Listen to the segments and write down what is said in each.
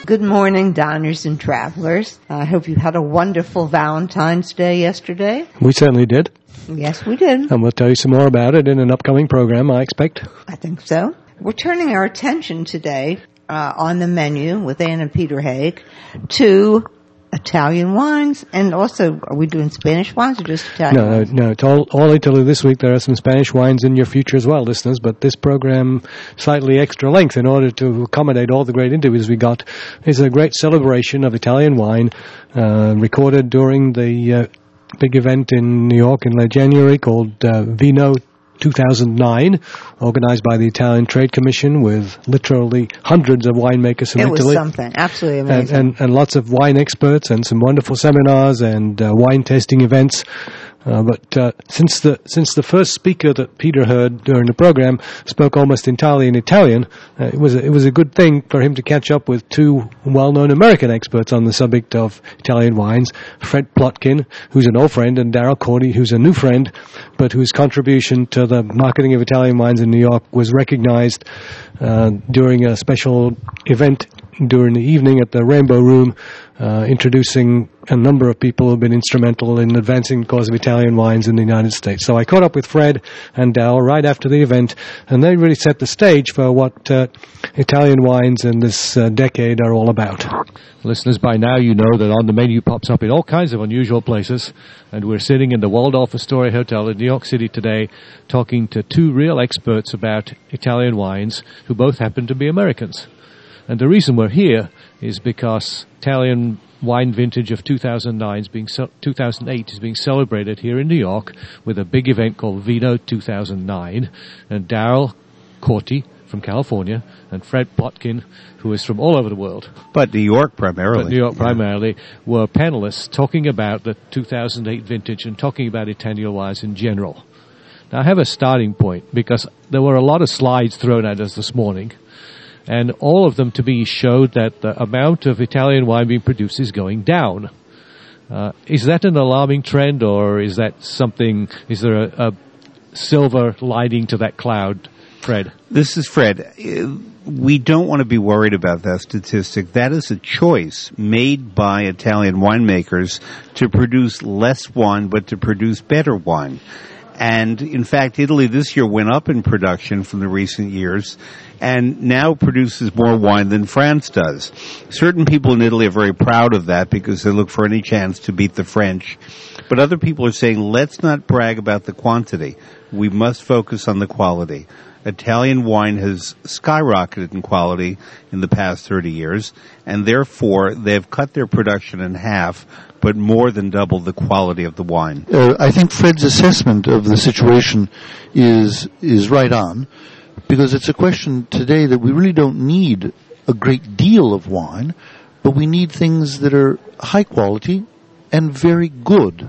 Good morning, diners and travelers. I hope you had a wonderful Valentine's Day yesterday. We certainly did. Yes, we did. And we'll tell you some more about it in an upcoming program, I expect. I think so. We're turning our attention today on the menu with Ann and Peter Haig to Italian wines, and also, are we doing Spanish wines or just Italian wines? No, it's all Italy this week. There are some Spanish wines in your future as well, listeners, but this program, slightly extra length in order to accommodate all the great interviews we got, is a great celebration of Italian wine, recorded during the big event in New York in late January called Vino 2009, organized by the Italian Trade Commission with literally hundreds of winemakers from Italy. It was something absolutely amazing. And lots of wine experts and some wonderful seminars and wine tasting events. But since the first speaker that Peter heard during the program spoke almost entirely in Italian, it was a good thing for him to catch up with two well-known American experts on the subject of Italian wines, Fred Plotkin, who's an old friend, and Darrell Corti, who's a new friend, but whose contribution to the marketing of Italian wines in New York was recognized during a special event during the evening at the Rainbow Room, introducing a number of people who have been instrumental in advancing the cause of Italian wines in the United States. So I caught up with Fred and Dal right after the event, and they really set the stage for what Italian wines in this decade are all about. Listeners, by now you know that on the menu pops up in all kinds of unusual places, and we're sitting in the Waldorf Astoria Hotel in New York City today talking to two real experts about Italian wines who both happen to be Americans. And the reason we're here is because Italian wine vintage of 2008 is being celebrated here in New York with a big event called Vino 2009. And Darrell Corti from California and Fred Plotkin, who is from all over the world. But New York primarily. Were panelists talking about the 2008 vintage and talking about Italian wines in general. Now I have a starting point because there were a lot of slides thrown at us this morning. And all of them, to me, showed that the amount of Italian wine being produced is going down. Is that an alarming trend, or is that something? Is there a silver lining to that cloud, Fred? This is Fred. We don't want to be worried about that statistic. That is a choice made by Italian winemakers to produce less wine, but to produce better wine. And, in fact, Italy this year went up in production from the recent years and now produces more wine than France does. Certain people in Italy are very proud of that because they look for any chance to beat the French. But other people are saying, let's not brag about the quantity. We must focus on the quality. Italian wine has skyrocketed in quality in the past 30 years, and therefore they've cut their production in half, but more than double the quality of the wine. I think Fred's assessment of the situation is right on, because it's a question today that we really don't need a great deal of wine, but we need things that are high quality and very good.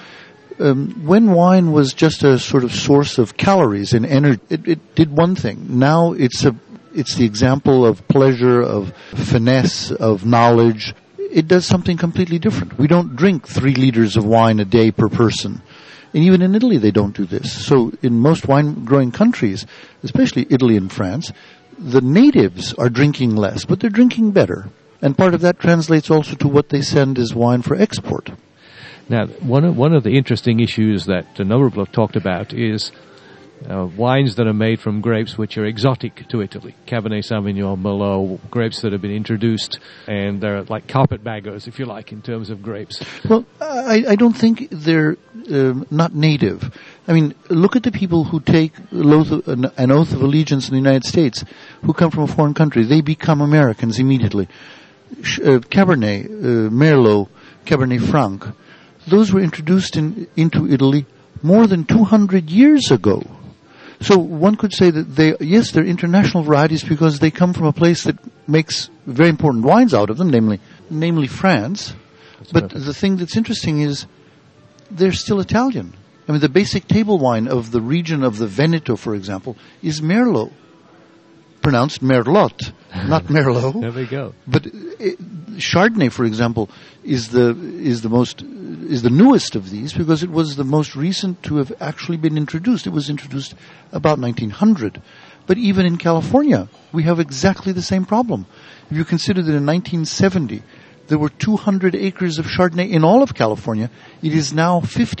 When wine was just a sort of source of calories and energy, it did one thing. Now it's the example of pleasure, of finesse, of knowledge. It does something completely different. We don't drink 3 liters of wine a day per person. And even in Italy they don't do this. So in most wine-growing countries, especially Italy and France, the natives are drinking less, but they're drinking better. And part of that translates also to what they send as wine for export. Now, one of the interesting issues that a number of people have talked about is wines that are made from grapes which are exotic to Italy. Cabernet Sauvignon, Merlot, grapes that have been introduced, and they're like carpetbaggers, if you like, in terms of grapes. Well, I don't think they're not native. I mean, look at the people who take an oath of allegiance in the United States, who come from a foreign country. They become Americans immediately. Cabernet, Merlot, Cabernet Franc, those were introduced into Italy more than 200 years ago. So one could say that they're international varieties because they come from a place that makes very important wines out of them, namely France. But the thing that's interesting is they're still Italian. I mean, the basic table wine of the region of the Veneto, for example, is Merlot. Pronounced Merlot, not Merlot. There we go. But Chardonnay, for example, is the newest of these because it was the most recent to have actually been introduced. It was introduced about 1900. But even in California, we have exactly the same problem. If you consider that in 1970, there were 200 acres of Chardonnay in all of California, it is now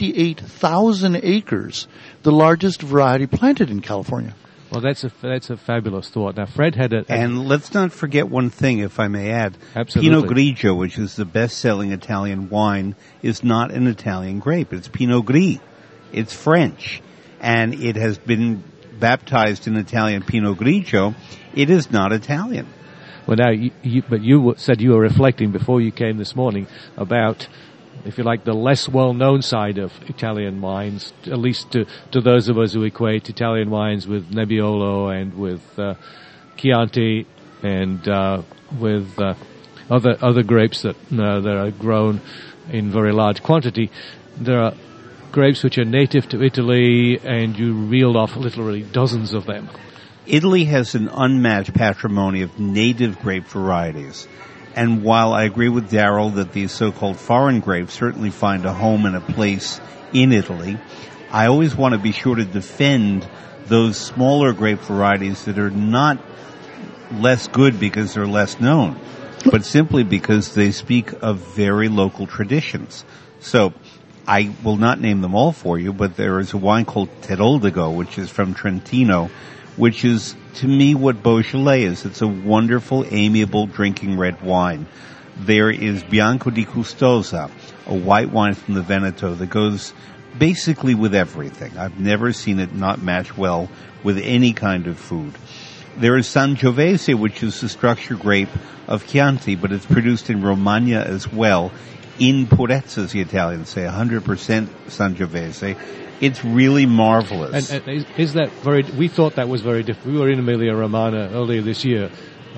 58,000 acres, the largest variety planted in California. Well, that's a fabulous thought. Now, Fred had and let's not forget one thing, if I may add. Absolutely. Pinot Grigio, which is the best-selling Italian wine, is not an Italian grape. It's Pinot Gris. It's French. And it has been baptized in Italian Pinot Grigio. It is not Italian. Well, now, you said you were reflecting before you came this morning about, if you like, the less well-known side of Italian wines, at least to those of us who equate Italian wines with Nebbiolo and with Chianti and with other grapes that are grown in very large quantity. There are grapes which are native to Italy, and you reeled off literally dozens of them. Italy has an unmatched patrimony of native grape varieties. And while I agree with Darrell that these so-called foreign grapes certainly find a home and a place in Italy, I always want to be sure to defend those smaller grape varieties that are not less good because they're less known, but simply because they speak of very local traditions. So I will not name them all for you, but there is a wine called Teroldego, which is from Trentino, which is, to me, what Beaujolais is. It's a wonderful, amiable, drinking red wine. There is Bianco di Custoza, a white wine from the Veneto that goes basically with everything. I've never seen it not match well with any kind of food. There is Sangiovese, which is the structure grape of Chianti, but it's produced in Romagna as well, in purezza, as the Italians say, 100% Sangiovese. It's really marvelous. And is that very? We thought that was very different. We were in Emilia Romagna earlier this year,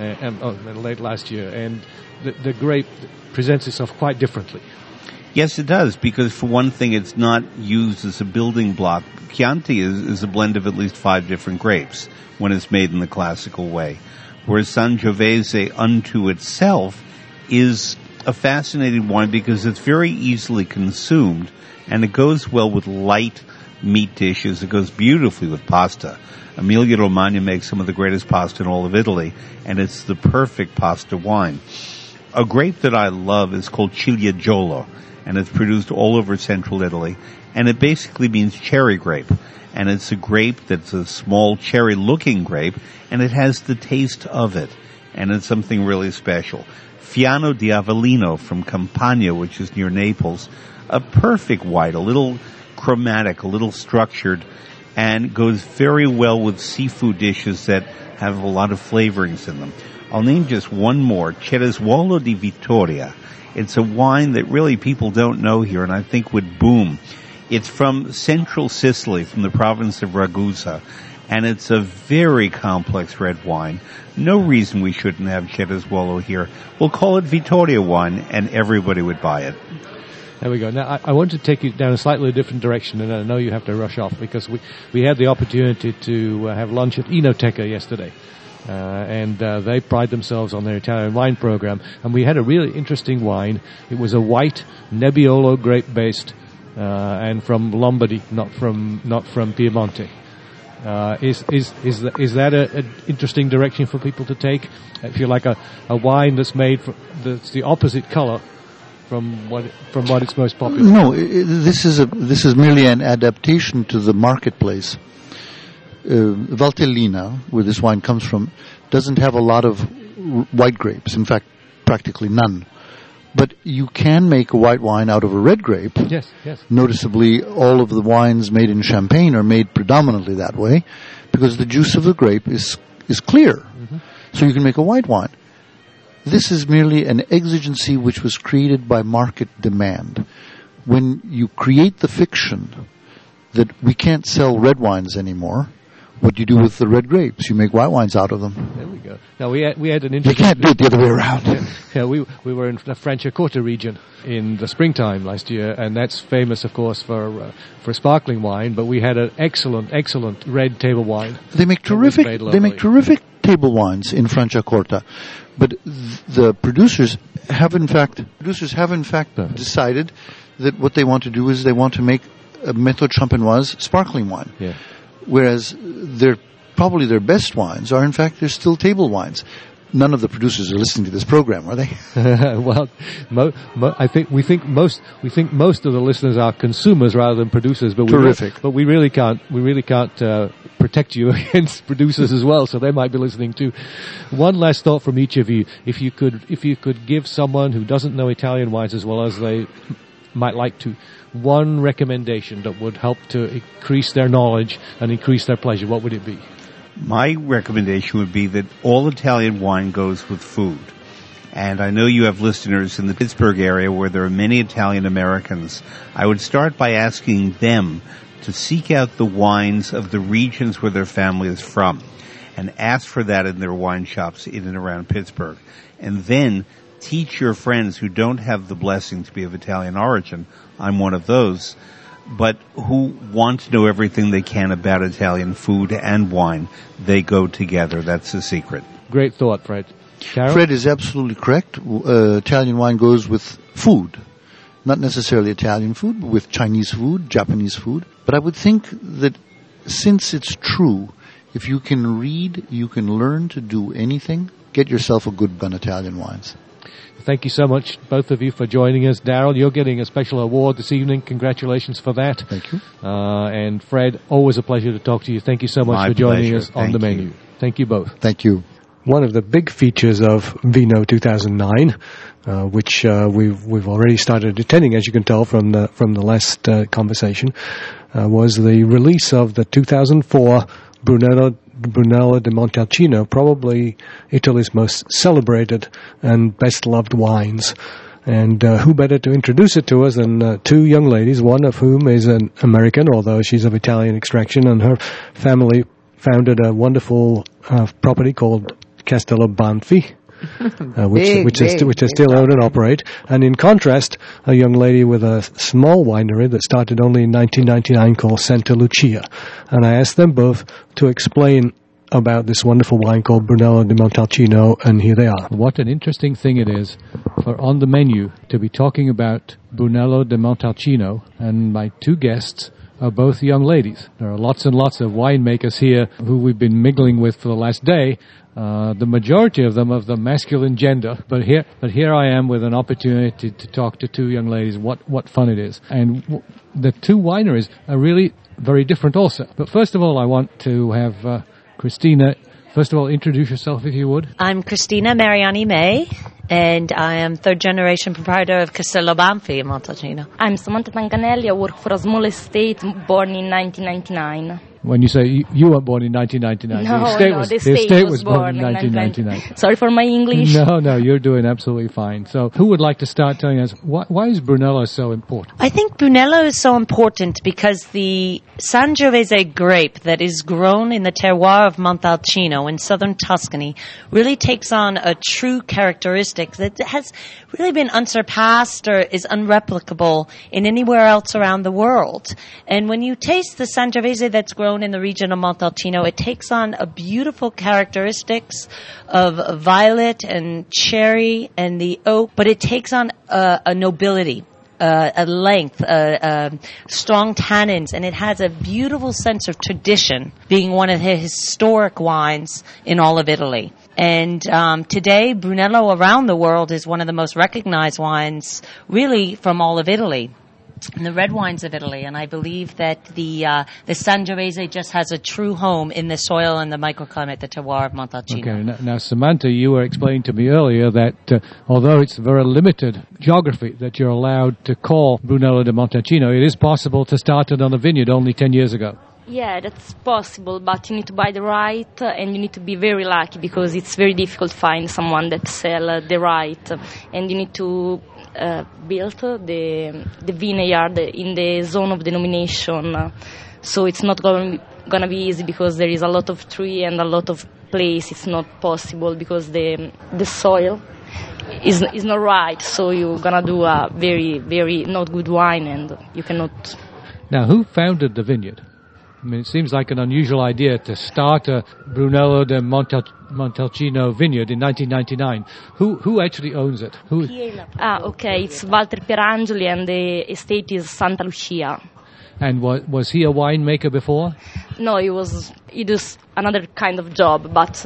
late last year, and the grape presents itself quite differently. Yes, it does, because for one thing, it's not used as a building block. Chianti is a blend of at least 5 different grapes when it's made in the classical way, whereas Sangiovese unto itself is a fascinating wine because it's very easily consumed, and it goes well with light meat dishes. It goes beautifully with pasta. Emilia Romagna makes some of the greatest pasta in all of Italy, and it's the perfect pasta wine. A grape that I love is called Ciliegiolo, and it's produced all over central Italy, and it basically means cherry grape. And it's a grape that's a small cherry-looking grape, and it has the taste of it, and it's something really special. Fiano di Avellino from Campania, which is near Naples, a perfect white, a little chromatic, a little structured, and goes very well with seafood dishes that have a lot of flavorings in them. I'll name just one more, Cereswallo di Vittoria. It's a wine that really people don't know here, and I think would boom. It's from central Sicily, from the province of Ragusa, and it's a very complex red wine. No reason we shouldn't have Cereswallo here. We'll call it Vittoria wine, and everybody would buy it. There we go. Now, I want to take you down a slightly different direction, and I know you have to rush off because we had the opportunity to have lunch at Enoteca yesterday. And they pride themselves on their Italian wine program. And we had a really interesting wine. It was a white Nebbiolo grape-based, and from Lombardy, not from Piemonte. Is that an interesting direction for people to take? If you like a wine that's made that's the opposite color from what it's most popular. No, this is merely an adaptation to the marketplace. Valtellina, where this wine comes from, doesn't have a lot of white grapes. In fact, practically none. But you can make a white wine out of a red grape. Yes. Noticeably, all of the wines made in Champagne are made predominantly that way because the juice of the grape is clear. Mm-hmm. So you can make a white wine. This is merely an exigency which was created by market demand. When you create the fiction that we can't sell red wines anymore, what do you do with the red grapes? You make white wines out of them. There we go. Now we had an interesting. You can't do it the other way around. Yeah, we were in the Franciacorta region in the springtime last year, and that's famous, of course, for sparkling wine. But we had an excellent red table wine. They make terrific table wines in Franciacorta, but the producers have in fact decided that what they want to do is they want to make a Méthode Champenoise sparkling wine. Yeah. Whereas their probably their best wines are, in fact, they're still table wines. None of the producers are listening to this program, are they? Well, I think most of the listeners are consumers rather than producers. But terrific. But we really can't protect you against producers as well. So they might be listening too. One last thought from each of you: if you could give someone who doesn't know Italian wines as well as they might like to, one recommendation that would help to increase their knowledge and increase their pleasure, what would it be? My recommendation would be that all Italian wine goes with food. And I know you have listeners in the Pittsburgh area where there are many Italian Americans. I would start by asking them to seek out the wines of the regions where their family is from and ask for that in their wine shops in and around Pittsburgh. And then teach your friends who don't have the blessing to be of Italian origin, I'm one of those, but who want to know everything they can about Italian food and wine. They go together. That's the secret. Great thought, Fred. Carol? Fred is absolutely correct. Italian wine goes with food. Not necessarily Italian food, but with Chinese food, Japanese food. But I would think that since it's true, if you can read, you can learn to do anything, get yourself a good gun Italian wines. Thank you so much, both of you, for joining us. Daryl, you're getting a special award this evening. Congratulations for that. Thank you. And Fred, always a pleasure to talk to you. Thank you so much for joining us on the menu. Thank you both. Thank you. One of the big features of Vino 2009, which we've already started attending, as you can tell from the last conversation, was the release of the 2004 Brunello di Montalcino, probably Italy's most celebrated and best loved wines. And who better to introduce it to us than two young ladies, one of whom is an American, although she's of Italian extraction, and her family founded a wonderful property called Castello Banfi, which they still own and operate. And in contrast, a young lady with a small winery that started only in 1999 called Santa Lucia. And I asked them both to explain about this wonderful wine called Brunello di Montalcino, and here they are. What an interesting thing it is for On the Menu to be talking about Brunello di Montalcino, and my two guests are both young ladies. There are lots and lots of winemakers here who we've been mingling with for the last day. The majority of them of the masculine gender, but here I am with an opportunity to talk to two young ladies. What fun it is! And the two wineries are really very different also. But first of all, I want to have Christina. First of all, introduce yourself if you would. I'm Christina Mariani May, and I am third-generation proprietor of Castello Banfi in Montalcino. I'm Samantha Tanganelli. I work for a small estate born in 1999. When you say you weren't born in 1999, the estate was born in 1999. Sorry for my English. No, you're doing absolutely fine. So who would like to start telling us, why is Brunello so important? I think Brunello is so important because the Sangiovese grape that is grown in the terroir of Montalcino in southern Tuscany really takes on a true characteristic that has really been unsurpassed or is unreplicable in anywhere else around the world. And when you taste the Sangiovese that's grown in the region of Montalcino, it takes on a beautiful characteristics of violet and cherry and the oak, but it takes on a nobility, a length, strong tannins, and it has a beautiful sense of tradition, being one of the historic wines in all of Italy. And today, Brunello around the world is one of the most recognized wines, really, from all of Italy. And the red wines of Italy, and I believe that the Sangiovese just has a true home in the soil and the microclimate, the terroir of Montalcino. Okay, now Samantha, you were explaining to me earlier that although it's very limited geography that you're allowed to call Brunello di Montalcino, it is possible to start it on a vineyard only 10 years ago. Yeah, that's possible, but you need to buy the right, and you need to be very lucky because it's very difficult to find someone that sell the right, and you need to build the vineyard in the zone of denomination, so it's not gonna be easy because there is a lot of tree and a lot of place. It's not possible because the soil is not right, so you're gonna do a very, very not good wine, and you cannot. Now, who founded the vineyard? I mean, it seems like an unusual idea to start a Brunello di Montalcino vineyard in 1999. Who actually owns it? Okay, it's Walter Pierangeli, and the estate is Santa Lucia. And was he a winemaker before? No, he does another kind of job, but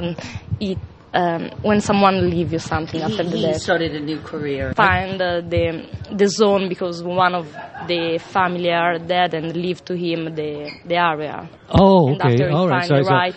when someone leaves you something after the death, he started a new career. Find the zone because one of the family are dead and leave to him the area. Oh, and okay, all right.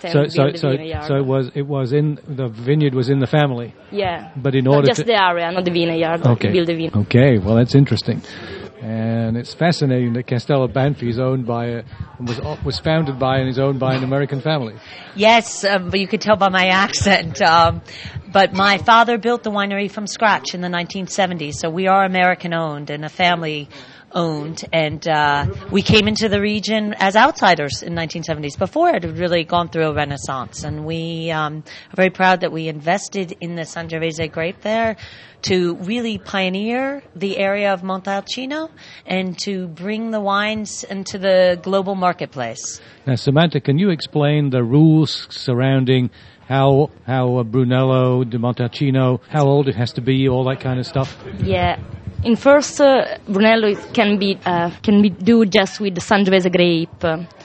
So it was in the vineyard was in the family. Yeah, but in order just the area, not the vineyard. Okay, build the vineyard. Okay, well that's interesting. And it's fascinating that Castello Banfi is owned by was founded by and is owned by an American family. Yes, but you could tell by my accent. But my father built the winery from scratch in the 1970s, so we are American owned and a family owned, and we came into the region as outsiders in 1970s before it had really gone through a renaissance, and we are very proud that we invested in the Sangiovese grape there to really pioneer the area of Montalcino and to bring the wines into the global marketplace. Now, Samantha, can you explain the rules surrounding how Brunello di Montalcino, how old it has to be, all that kind of stuff? Yeah. In first, Brunello can be do just with the Sangiovese grape,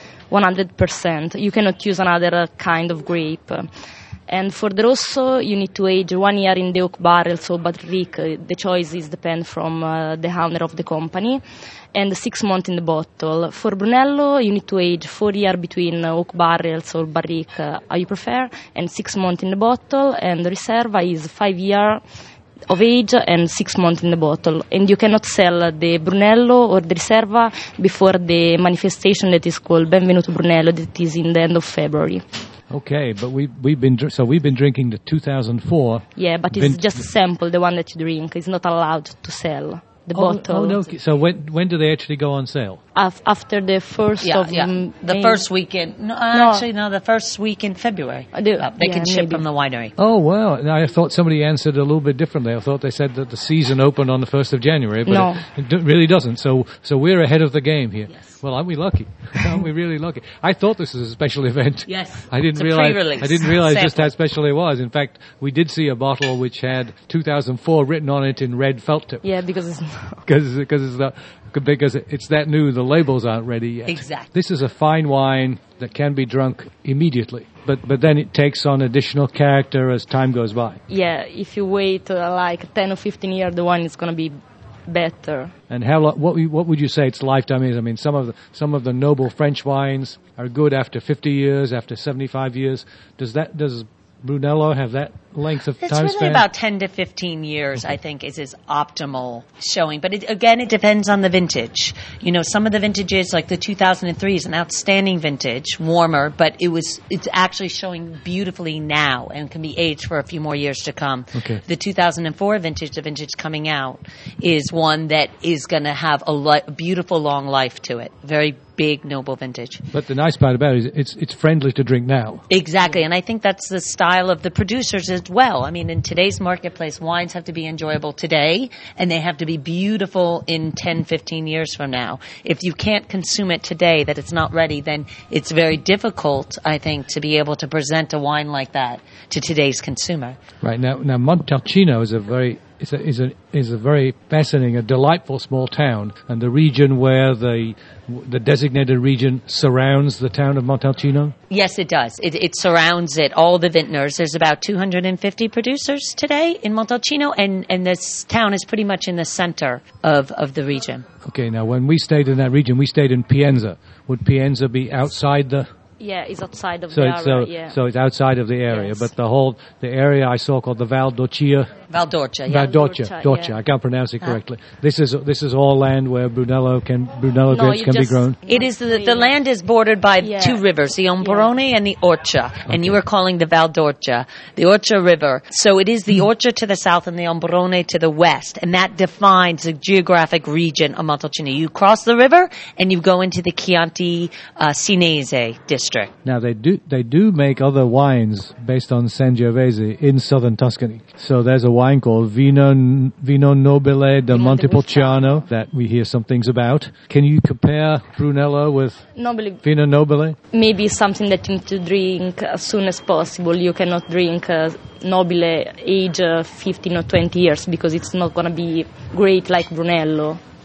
100%. You cannot use another kind of grape. And for the Rosso, you need to age 1 year in the oak barrels or barrique. The choices depend from the owner of the company. And 6 months in the bottle. For Brunello, you need to age 4 years between oak barrels or barrique, how you prefer, and 6 months in the bottle. And the Riserva is 5 years of age and 6 months in the bottle, and you cannot sell the Brunello or the Riserva before the manifestation that is called Benvenuto Brunello, that is in the end of February. Okay, but we've been drinking the 2004. Yeah, but it's just a sample, the one that you drink. It's not allowed to sell. The bottle. Oh, no. So when do they actually go on sale? After the first of the May. first weekend. The first week in February. They can ship from the winery. Oh, well, I thought somebody answered a little bit differently. I thought they said that the season opened on the 1st of January, but it really doesn't. So we're ahead of the game here. Yes. Well, aren't we lucky? Aren't we really lucky? I thought this was a special event. Yes. I didn't realize just how special it was. In fact, we did see a bottle which had 2004 written on it in red felt tip. Yeah, because it's because it's that new, the labels aren't ready yet. Exactly. This is a fine wine that can be drunk immediately, but then it takes on additional character as time goes by. Yeah, if you wait like 10 or 15 years, the wine is going to be better. And what would you say its lifetime is? I mean, some of the noble French wines are good after 50 years, after 75 years. Does Brunello have that length of time span? It's really about 10 to 15 years, I think, is his optimal showing. But it depends on the vintage. You know, some of the vintages, like the 2003 is an outstanding vintage, warmer, but it's actually showing beautifully now and can be aged for a few more years to come. Okay. The 2004 vintage, the vintage coming out, is one that is going to have a beautiful long life to it. Very big, noble vintage. But the nice part about it is it's friendly to drink now. Exactly, and I think that's the style of the producers as well. I mean, in today's marketplace, wines have to be enjoyable today, and they have to be beautiful in 10, 15 years from now. If you can't consume it today, that it's not ready, then it's very difficult, I think, to be able to present a wine like that to today's consumer. Right, now Montalcino is a very fascinating, a delightful small town, and the region where the designated region surrounds the town of Montalcino? Yes, it does. It surrounds it, all the vintners. There's about 250 producers today in Montalcino, and this town is pretty much in the center of the region. Okay, now when we stayed in that region, we stayed in Pienza. Would Pienza be outside the... Yeah, it's outside of the area. So it's outside of the area, yes. But the area I saw called the Val d'Orcia. Valdorcia, yeah. Valdorcia. I can't pronounce it correctly. This is all land where Brunello grapes can be grown. It is the land is bordered by two rivers, the Ombrone and the Orcia, and you were calling the Valdorcia, the Orcia River. So it is the Orcia to the south and the Ombrone to the west, and that defines the geographic region of Montalcino. You cross the river and you go into the Chianti Sinese district. Now they do make other wines based on Sangiovese in southern Tuscany. So there's a wine called Vino Nobile da Montepulciano that we hear some things about. Can you compare Brunello with Vino Nobile? Maybe something that you need to drink as soon as possible. You cannot drink Nobile age 15 or 20 years because it's not going to be great like Brunello.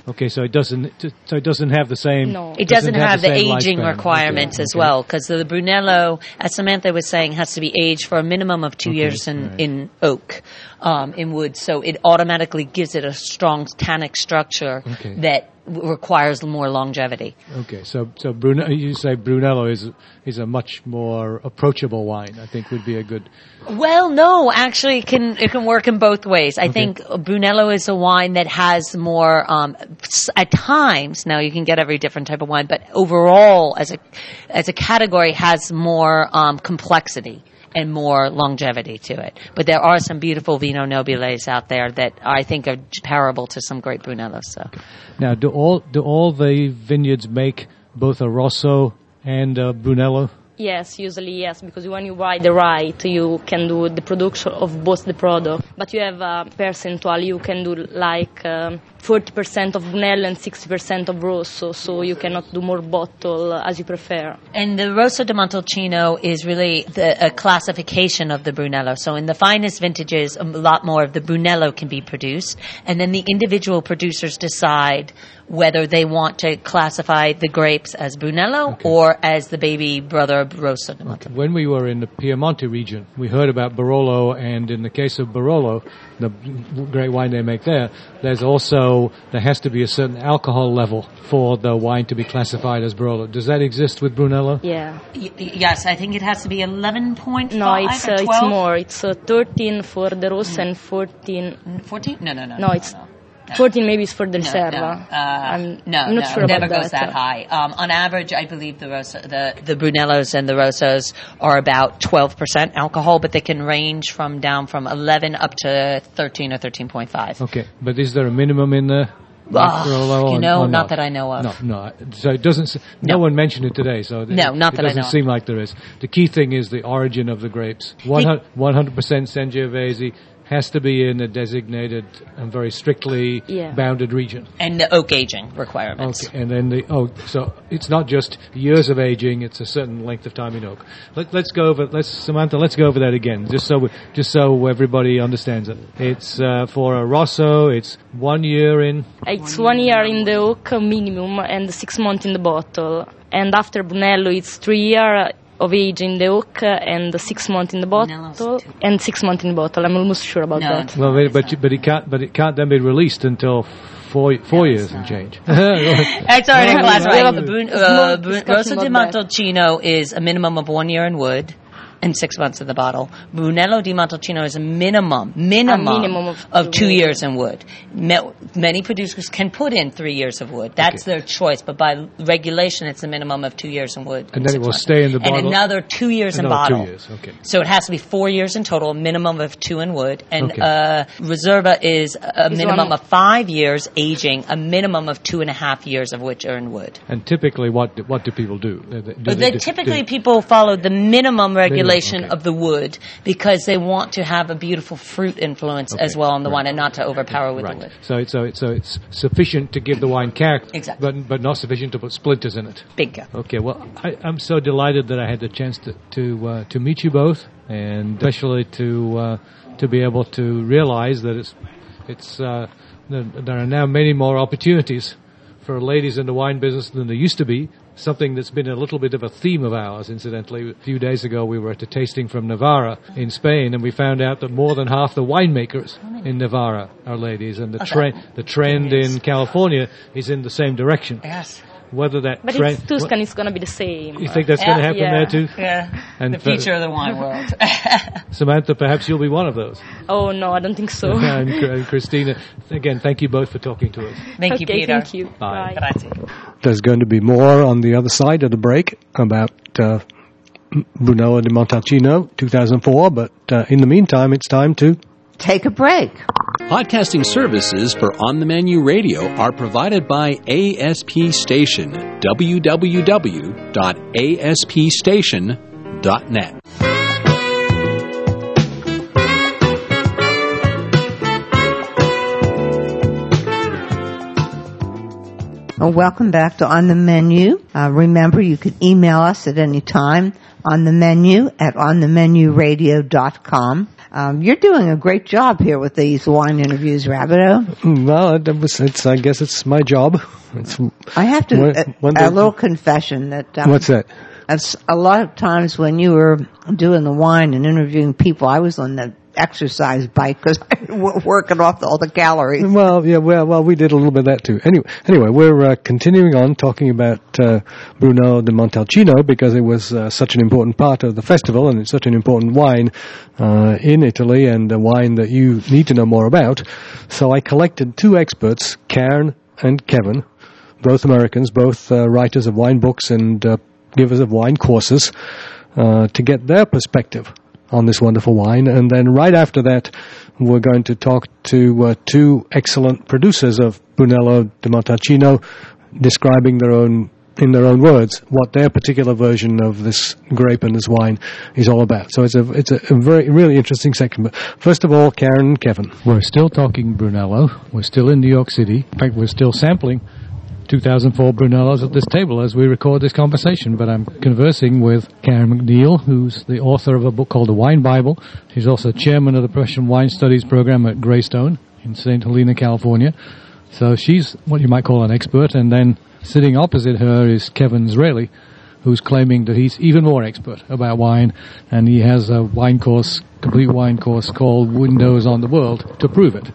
Okay, so it doesn't have the same. No. It doesn't have the aging lifespan. requirements as well, because the Brunello, as Samantha was saying, has to be aged for a minimum of 2 years in oak, in wood. So it automatically gives it a strong tannic structure that requires more longevity. Okay, so you say Brunello is a much more approachable wine. I think would be a good. Well, no, actually, it can work in both ways. I think Brunello is a wine that has more, at times. Now you can get every different type of wine, but overall, as a category, has more complexity and more longevity to it. But there are some beautiful Vino Nobiles out there that I think are comparable to some great Brunellos. So, now, do all the vineyards make both a Rosso and a Brunello? Yes, usually yes, because when you buy the right, you can do the production of both the product. But you have a percentual, you can do like 40% of Brunello and 60% of Rosso, so you cannot do more bottle as you prefer. And the Rosso di Montalcino is really a classification of the Brunello. So in the finest vintages, a lot more of the Brunello can be produced, and then the individual producers decide whether they want to classify the grapes as Brunello or as the baby brother Rosso di Montalcino. When we were in the Piemonte region, we heard about Barolo, and in the case of Barolo, the great wine they make there has to be a certain alcohol level for the wine to be classified as Barolo. Does that exist with Brunello? Yeah. Yes, I think it has to be 11.5 No, or 12. It's more. It's 13 for the Rosso and 14. 14? No. No, it's 14 maybe is for the Riserva. I'm not sure it never about goes that high. On average, I believe the Brunellos and the Rossos are about 12% alcohol, but they can range from 11 up to 13 or 13.5. Okay, but is there a minimum in the not that I know of. No. So it doesn't. No one mentioned it today. So not that I know. It doesn't seem like there is. The key thing is the origin of the grapes. 100% Sangiovese has to be in a designated and very strictly bounded region. And the oak aging requirements. Okay, and then so it's not just years of aging, it's a certain length of time in oak. Let's go over that again, just so everybody understands it. It's for a Rosso, it's 1 year in. It's 1 year in the oak minimum and 6 months in the bottle. And after Brunello, it's 3 years of age in the oak and 6 months in the bottle and 6 months in the bottle. I'm almost sure about that. Well, but it can't then be released until four years and change. It's already classified. Rosso di Montalcino is a minimum of 1 year in wood and 6 months in the bottle. Brunello di Montalcino is a minimum of 2 years in wood. Many producers can put in 3 years of wood. That's their choice, but by regulation, it's a minimum of 2 years in wood. And then it will stay in the bottle. And another 2 years in bottle. 2 years, okay. So it has to be 4 years in total, a minimum of 2 in wood. And Reserva is a minimum of 5 years aging, a minimum of 2.5 years of which are in wood. And typically, what do people do? People follow the minimum regulation of the wood because they want to have a beautiful fruit influence as well on the wine and not to overpower with the wood. So it's sufficient to give the wine character, but not sufficient to put splinters in it. Bingo. Okay, well, I'm so delighted that I had the chance to meet you both, and especially to be able to realize that there are now many more opportunities for ladies in the wine business than there used to be. Something that's been a little bit of a theme of ours, incidentally. A few days ago, we were at a tasting from Navarra in Spain, and we found out that more than half the winemakers in Navarra are ladies, and the trend in California is in the same direction. Yes. Whether that but trend, it's Tuscany is going to be the same. You think that's going to happen there too? Yeah. And the future of the wine world. Samantha, perhaps you'll be one of those. Oh no, I don't think so. And Christina, again, thank you both for talking to us. Thank you, Peter. Thank you. Bye. Grazie. There's going to be more on the other side of the break about Brunello di Montalcino 2004, but in the meantime, it's time to take a break. Podcasting services for On the Menu Radio are provided by ASP Station, www.aspstation.net. Well, welcome back to On the Menu. Remember, you can email us at any time on the menu at onthemenuradio.com. You're doing a great job here with these wine interviews, Rabideau. Well, I guess it's my job. I have to, a little confession that... what's that? A lot of times when you were doing the wine and interviewing people, I was on the exercise bike because I was working off all the calories. Well, yeah, well, we did a little bit of that too. Anyway, we're continuing on talking about Brunello di Montalcino because it was such an important part of the festival and it's such an important wine in Italy and a wine that you need to know more about. So I collected two experts, Karen and Kevin, both Americans, both writers of wine books and givers of wine courses, to get their perspective on this wonderful wine. And then right after that, we're going to talk to two excellent producers of Brunello di Montalcino, describing in their own words what their particular version of this grape and this wine is all about. So it's a very, really interesting section. But first of all, Karen and Kevin. We're still talking Brunello. We're still in New York City. In fact, we're still sampling 2004 Brunellos at this table as we record this conversation, but I'm conversing with Karen McNeil, who's the author of a book called The Wine Bible. She's also chairman of the Prussian Wine Studies program at Greystone in St. Helena, California. So she's what you might call an expert, and then sitting opposite her is Kevin Zraly, who's claiming that he's even more expert about wine, and he has a wine course, complete wine course called Windows on the World to prove it.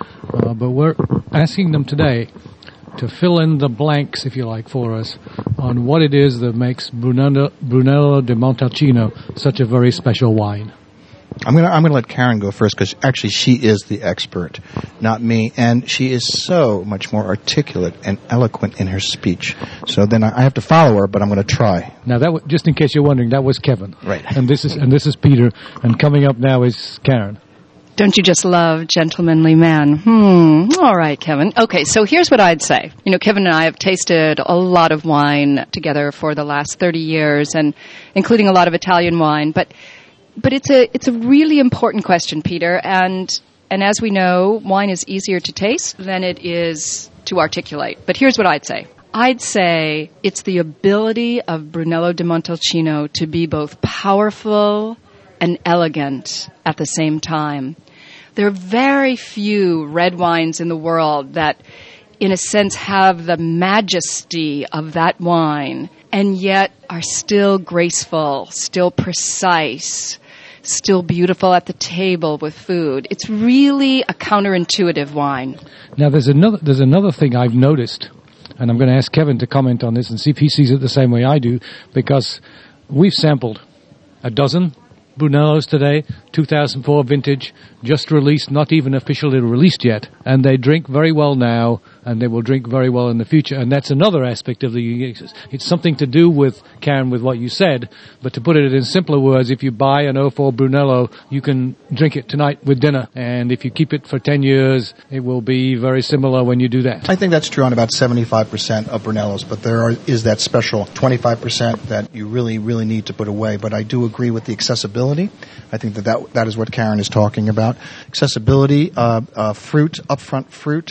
But we're asking them today to fill in the blanks, if you like, for us on what it is that makes Brunello di Montalcino such a very special wine. I'm gonna let Karen go first because actually she is the expert, not me, and she is so much more articulate and eloquent in her speech. So then I have to follow her, but I'm going to try. Now just in case you're wondering, that was Kevin, right? And this is Peter, and coming up now is Karen. Don't you just love gentlemanly man? All right, Kevin. Okay, so here's what I'd say. You know, Kevin and I have tasted a lot of wine together for the last 30 years, and including a lot of Italian wine. But it's a really important question, Peter. And as we know, wine is easier to taste than it is to articulate. But here's what I'd say. I'd say it's the ability of Brunello di Montalcino to be both powerful and elegant at the same time. There are very few red wines in the world that, in a sense, have the majesty of that wine and yet are still graceful, still precise, still beautiful at the table with food. It's really a counterintuitive wine. Now, there's another thing I've noticed, and I'm going to ask Kevin to comment on this and see if he sees it the same way I do, because we've sampled a dozen Brunellos today, 2004 vintage, just released, not even officially released yet, and they drink very well now, and they will drink very well in the future, and that's another aspect of the uniqueness. It's something to do with, Karen, with what you said, but to put it in simpler words, if you buy an 04 Brunello, you can drink it tonight with dinner, and if you keep it for 10 years, it will be very similar when you do that. I think that's true on about 75% of Brunellos, but there is that special 25% that you really, really need to put away, but I do agree with the accessibility. I think that is what Karen is talking about. Accessibility, fruit, upfront fruit,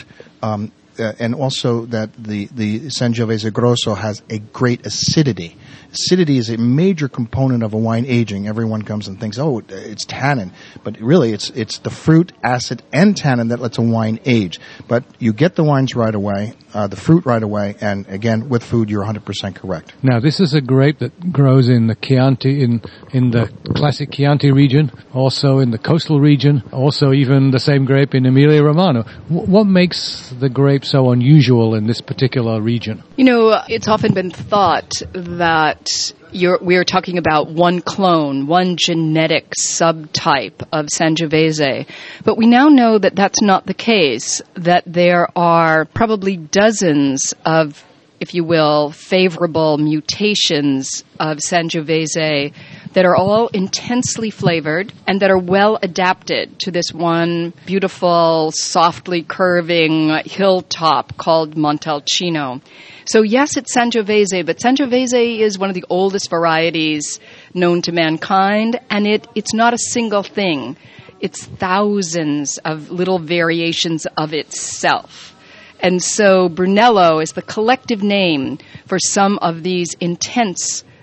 and also that the Sangiovese Grosso has a great acidity. Acidity is a major component of a wine aging. Everyone comes and thinks, oh, it's tannin. But really, it's the fruit, acid, and tannin that lets a wine age. But you get the wines right away, the fruit right away, and again, with food, you're 100% correct. Now, this is a grape that grows in the Chianti, in the classic Chianti region, also in the coastal region, also even the same grape in Emilia-Romagna. What makes the grape so unusual in this particular region? You know, it's often been thought that we're talking about one clone, one genetic subtype of Sangiovese. But we now know that that's not the case, that there are probably dozens of, if you will, favorable mutations of Sangiovese that are all intensely flavored and that are well adapted to this one beautiful, softly curving hilltop called Montalcino. So yes, it's Sangiovese, but Sangiovese is one of the oldest varieties known to mankind, and it's not a single thing. It's thousands of little variations of itself. And so Brunello is the collective name for some of these intense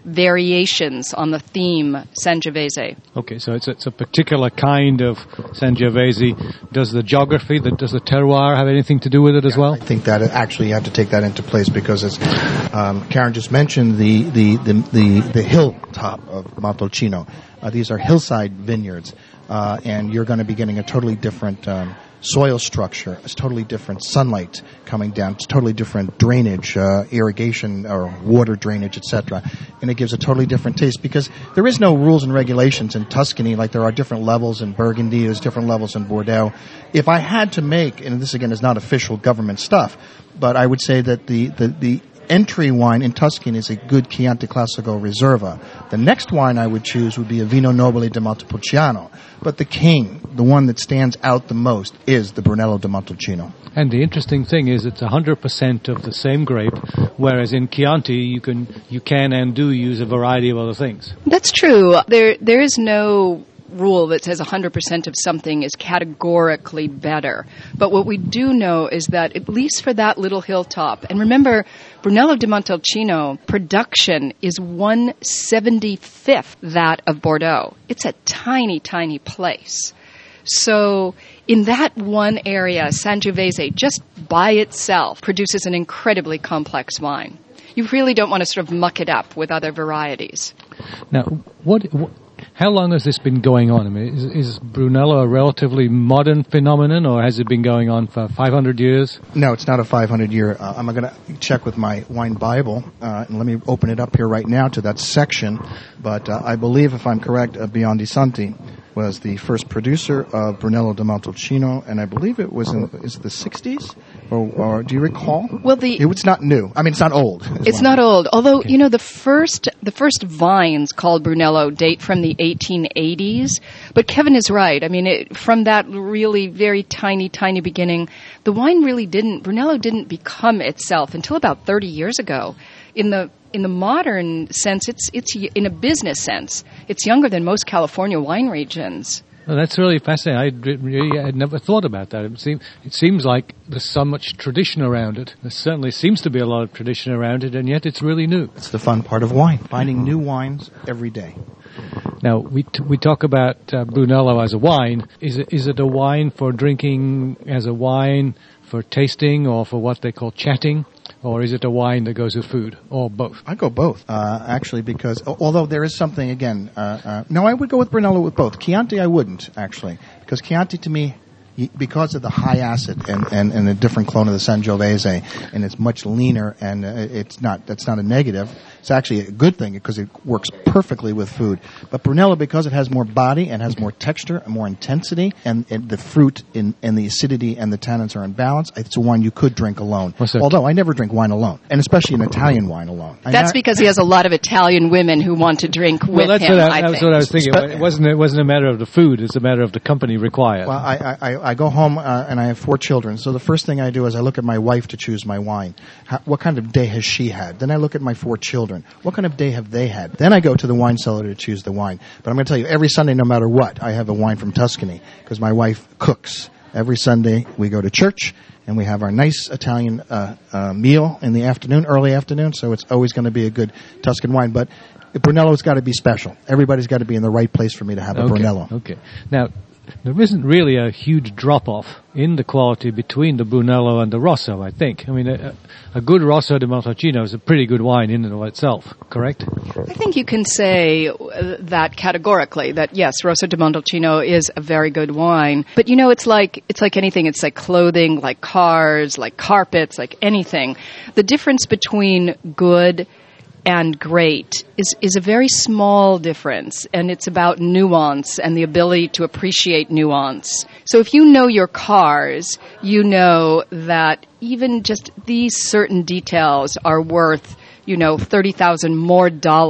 variations on the theme Sangiovese. Okay, so it's a particular kind of Sangiovese. Does the geography, does the terroir have anything to do with it as well? I think that actually you have to take that into place because, as Karen just mentioned, the hilltop of Montalcino. These are hillside vineyards, and you're going to be getting a totally different soil structure. It's totally different sunlight coming down. It's totally different drainage, irrigation or water drainage, etc. And it gives a totally different taste because there is no rules and regulations in Tuscany like there are different levels in Burgundy, there's different levels in Bordeaux. If I had to make, and this again is not official government stuff, but I would say that the entry wine in Tuscany is a good Chianti Classico Reserva. The next wine I would choose would be a Vino Nobile di Montepulciano. But the king, the one that stands out the most, is the Brunello di Montalcino. And the interesting thing is it's 100% of the same grape, whereas in Chianti you can and do use a variety of other things. That's true. There is no rule that says 100% of something is categorically better. But what we do know is that at least for that little hilltop, and remember, Brunello di Montalcino production is 1/75th that of Bordeaux. It's a tiny, tiny place. So in that one area, Sangiovese just by itself produces an incredibly complex wine. You really don't want to sort of muck it up with other varieties. Now, how long has this been going on? I mean, is Brunello a relatively modern phenomenon, or has it been going on for 500 years? No, it's not a 500-year. I'm going to check with my wine Bible, and let me open it up here right now to that section. But I believe, if I'm correct, Biondi Santi was the first producer of Brunello di Montalcino, and I believe it was in the 60s? Or do you recall? Well, it's not new. I mean, it's not old. It's not old. Although, okay. The first vines called Brunello date from the 1880s. But Kevin is right. I mean, from that really very tiny, tiny beginning, the wine really Brunello didn't become itself until about 30 years ago. In the modern sense, it's in a business sense, it's younger than most California wine regions. Well, that's really fascinating. I had never thought about that. It seems like there's so much tradition around it. There certainly seems to be a lot of tradition around it, and yet it's really new. It's the fun part of wine, finding new wines every day. Now, we talk about Brunello as a wine. Is it a wine for drinking, as a wine for tasting, or for what they call chatting? Or is it a wine that goes with food, or both? I go both, actually, because although there is something, again, no, I would go with Brunello with both. Chianti I wouldn't, actually, because Chianti to me, because of the high acid and the different clone of the Sangiovese, and it's much leaner, and that's not a negative. It's actually a good thing because it works perfectly with food. But Brunello, because it has more body and has more texture and more intensity, and the fruit and the acidity and the tannins are in balance, it's a wine you could drink alone. Although I never drink wine alone, and especially an Italian wine alone. That's because he has a lot of Italian women who want to drink with him. That's what I was thinking. It wasn't a matter of the food; it's a matter of the company required. Well, I go home and I have 4 children. So the first thing I do is I look at my wife to choose my wine. What kind of day has she had? Then I look at my 4 children. What kind of day have they had? Then I go to the wine cellar to choose the wine. But I'm going to tell you, every Sunday, no matter what, I have a wine from Tuscany because my wife cooks. Every Sunday we go to church and we have our nice Italian meal in the afternoon, early afternoon. So it's always going to be a good Tuscan wine. But Brunello's got to be special. Everybody's got to be in the right place for me to have a Brunello. Okay. Now, there isn't really a huge drop-off in the quality between the Brunello and the Rosso, I think. I mean, a good Rosso di Montalcino is a pretty good wine in and of itself, correct? I think you can say that categorically, that yes, Rosso di Montalcino is a very good wine. But it's like anything. It's like clothing, like cars, like carpets, like anything. The difference between good and great is a very small difference, and it's about nuance and the ability to appreciate nuance. So if you know your cars, you know that even just these certain details are worth, $30,000 more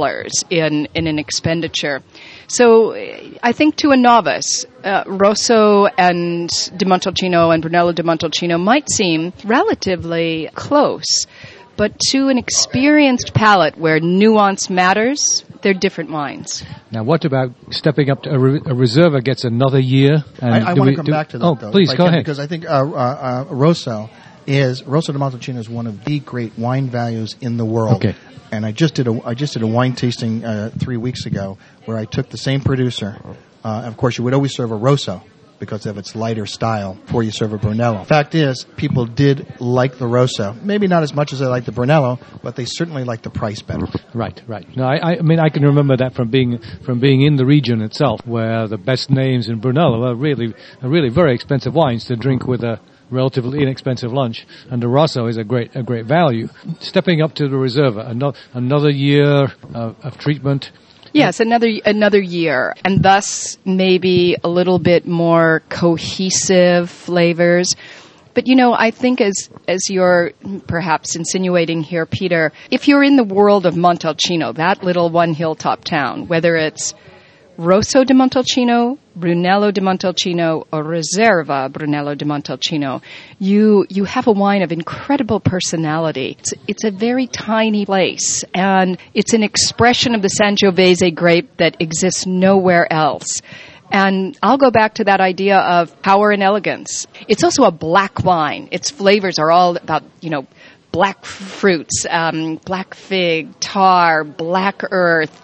in an expenditure. So I think to a novice, Rosso and di Montalcino and Brunello di Montalcino might seem relatively close. But to an experienced palate where nuance matters, they're different wines. Now, what about stepping up to a Reserva gets another year? I want to come back to that, though. Please, go ahead. Because I think Rosso is Rosso di Montalcino is one of the great wine values in the world. Okay. And I just did a wine tasting 3 weeks ago where I took the same producer. Of course, you would always serve a Rosso because of its lighter style before you serve a Brunello. Fact is, people did like the Rosso. Maybe not as much as they like the Brunello, but they certainly like the price better. Right. No, I mean, I can remember that from being in the region itself, where the best names in Brunello are really very expensive wines to drink with a relatively inexpensive lunch, and the Rosso is a great value. Stepping up to the Reserva, another year of treatment. Yes, another year, and thus maybe a little bit more cohesive flavors. But I think as you're perhaps insinuating here, Peter, if you're in the world of Montalcino, that little one hilltop town, whether it's Rosso di Montalcino, Brunello di Montalcino, or Reserva Brunello di Montalcino, you have a wine of incredible personality. It's a very tiny place, and it's an expression of the Sangiovese grape that exists nowhere else. And I'll go back to that idea of power and elegance. It's also a black wine. Its flavors are all about, black fruits, black fig, tar, black earth,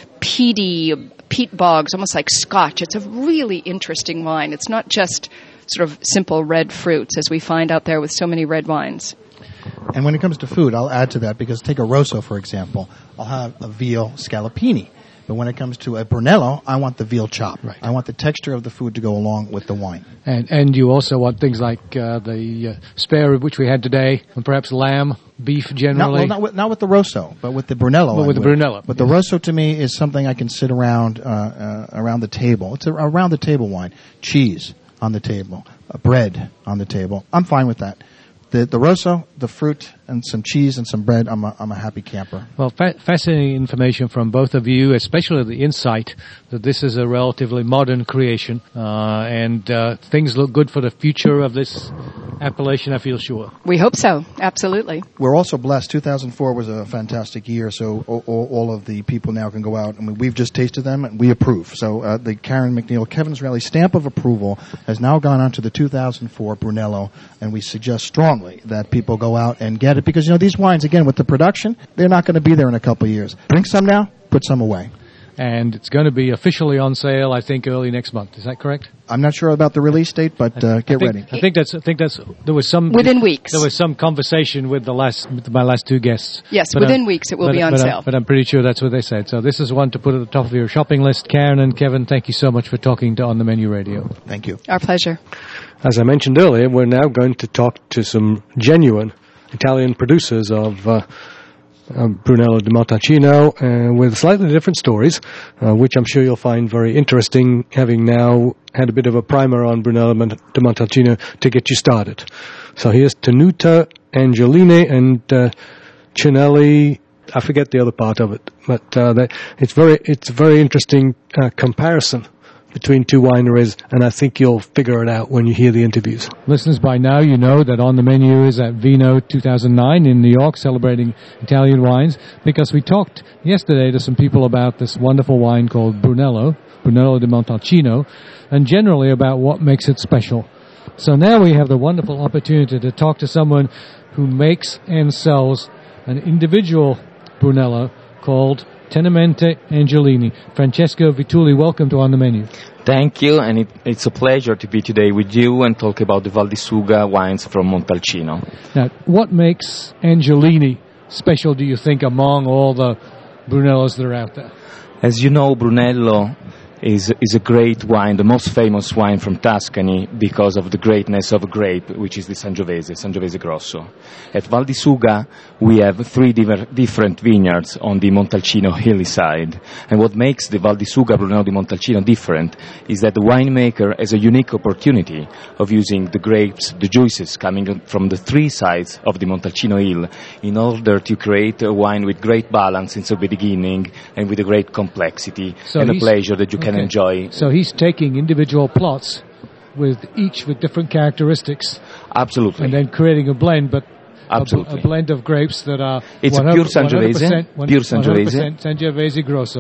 peat bogs, almost like Scotch. It's a really interesting wine. It's not just sort of simple red fruits, as we find out there with so many red wines. And when it comes to food, I'll add to that, because take a Rosso, for example. I'll have a veal scallopini. But when it comes to a Brunello, I want the veal chop. Right. I want the texture of the food to go along with the wine. And you also want things like the spare rib, which we had today, and perhaps lamb, beef generally. Not with the Rosso, but with the Brunello. But with the Brunello. But the Rosso to me is something I can sit around the table. It's a around the table wine. Cheese on the table, bread on the table. I'm fine with that. The Rosso, the fruit, and some cheese and some bread, I'm a happy camper. Well, fascinating information from both of you, especially the insight that this is a relatively modern creation, and things look good for the future of this appellation, I feel sure. We hope so, absolutely. We're also blessed. 2004 was a fantastic year, so all of the people now can go out. I mean, we've just tasted them, and we approve. So the Karen McNeil, Kevin Israeli stamp of approval has now gone on to the 2004 Brunello, and we suggest strongly that people go out and get it, because these wines, again, with the production, they're not going to be there in a couple of years. Drink some now, put some away. And it's going to be officially on sale, I think, early next month. Is that correct? I'm not sure about the release date, but get ready. I think that's there was some within weeks. There was some conversation with my last two guests. Yes, within weeks it will be on sale. But I'm pretty sure that's what they said. So this is one to put at the top of your shopping list. Karen and Kevin, thank you so much for talking to On the Menu Radio. Thank you. Our pleasure. As I mentioned earlier, we're now going to talk to some genuine Italian producers of Brunello di Montalcino with slightly different stories, which I'm sure you'll find very interesting, having now had a bit of a primer on Brunello di Montalcino to get you started. So here's Tenuta, Angelini, and Cinelli. I forget the other part of it, but it's a very interesting comparison between two wineries, and I think you'll figure it out when you hear the interviews. Listeners, by now you know that On the Menu is at Vino 2009 in New York, celebrating Italian wines, because we talked yesterday to some people about this wonderful wine called Brunello di Montalcino, and generally about what makes it special. So now we have the wonderful opportunity to talk to someone who makes and sells an individual Brunello called Tenumente Angelini. Francesco Vitulli, welcome to On the Menu. Thank you, and it's a pleasure to be today with you and talk about the Val di Suga wines from Montalcino. Now, what makes Angelini special, do you think, among all the Brunellos that are out there? As you know, Brunello is a great wine, the most famous wine from Tuscany because of the greatness of a grape, which is the Sangiovese Grosso. At Val di Suga, we have three different vineyards on the Montalcino hilly side. And what makes the Val di Suga Brunello di Montalcino different is that the winemaker has a unique opportunity of using the grapes, the juices coming from the three sides of the Montalcino hill in order to create a wine with great balance since the beginning and with a great complexity and a pleasure that you can enjoy. So he's taking individual plots with different characteristics. Absolutely. And then creating a blend, but absolutely. A blend of grapes that are it's 100%, pure Sangiovese. 100% Sangiovese Grosso.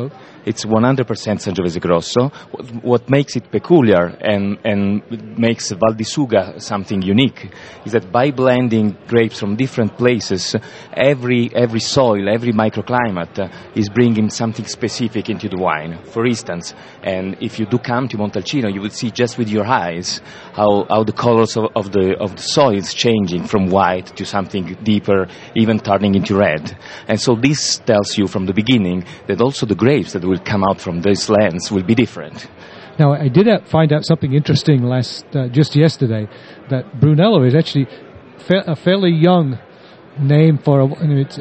It's 100% Sangiovese Grosso. What makes it peculiar and makes Val di Suga something unique is that by blending grapes from different places, every soil, every microclimate is bringing something specific into the wine. For instance, and if you do come to Montalcino, you will see just with your eyes how the colors of the soil is changing from white to something deeper, even turning into red. And so this tells you from the beginning that also the grapes that will come out from these lands will be different. Now, I did to find out something interesting just yesterday, that Brunello is actually a fairly young name for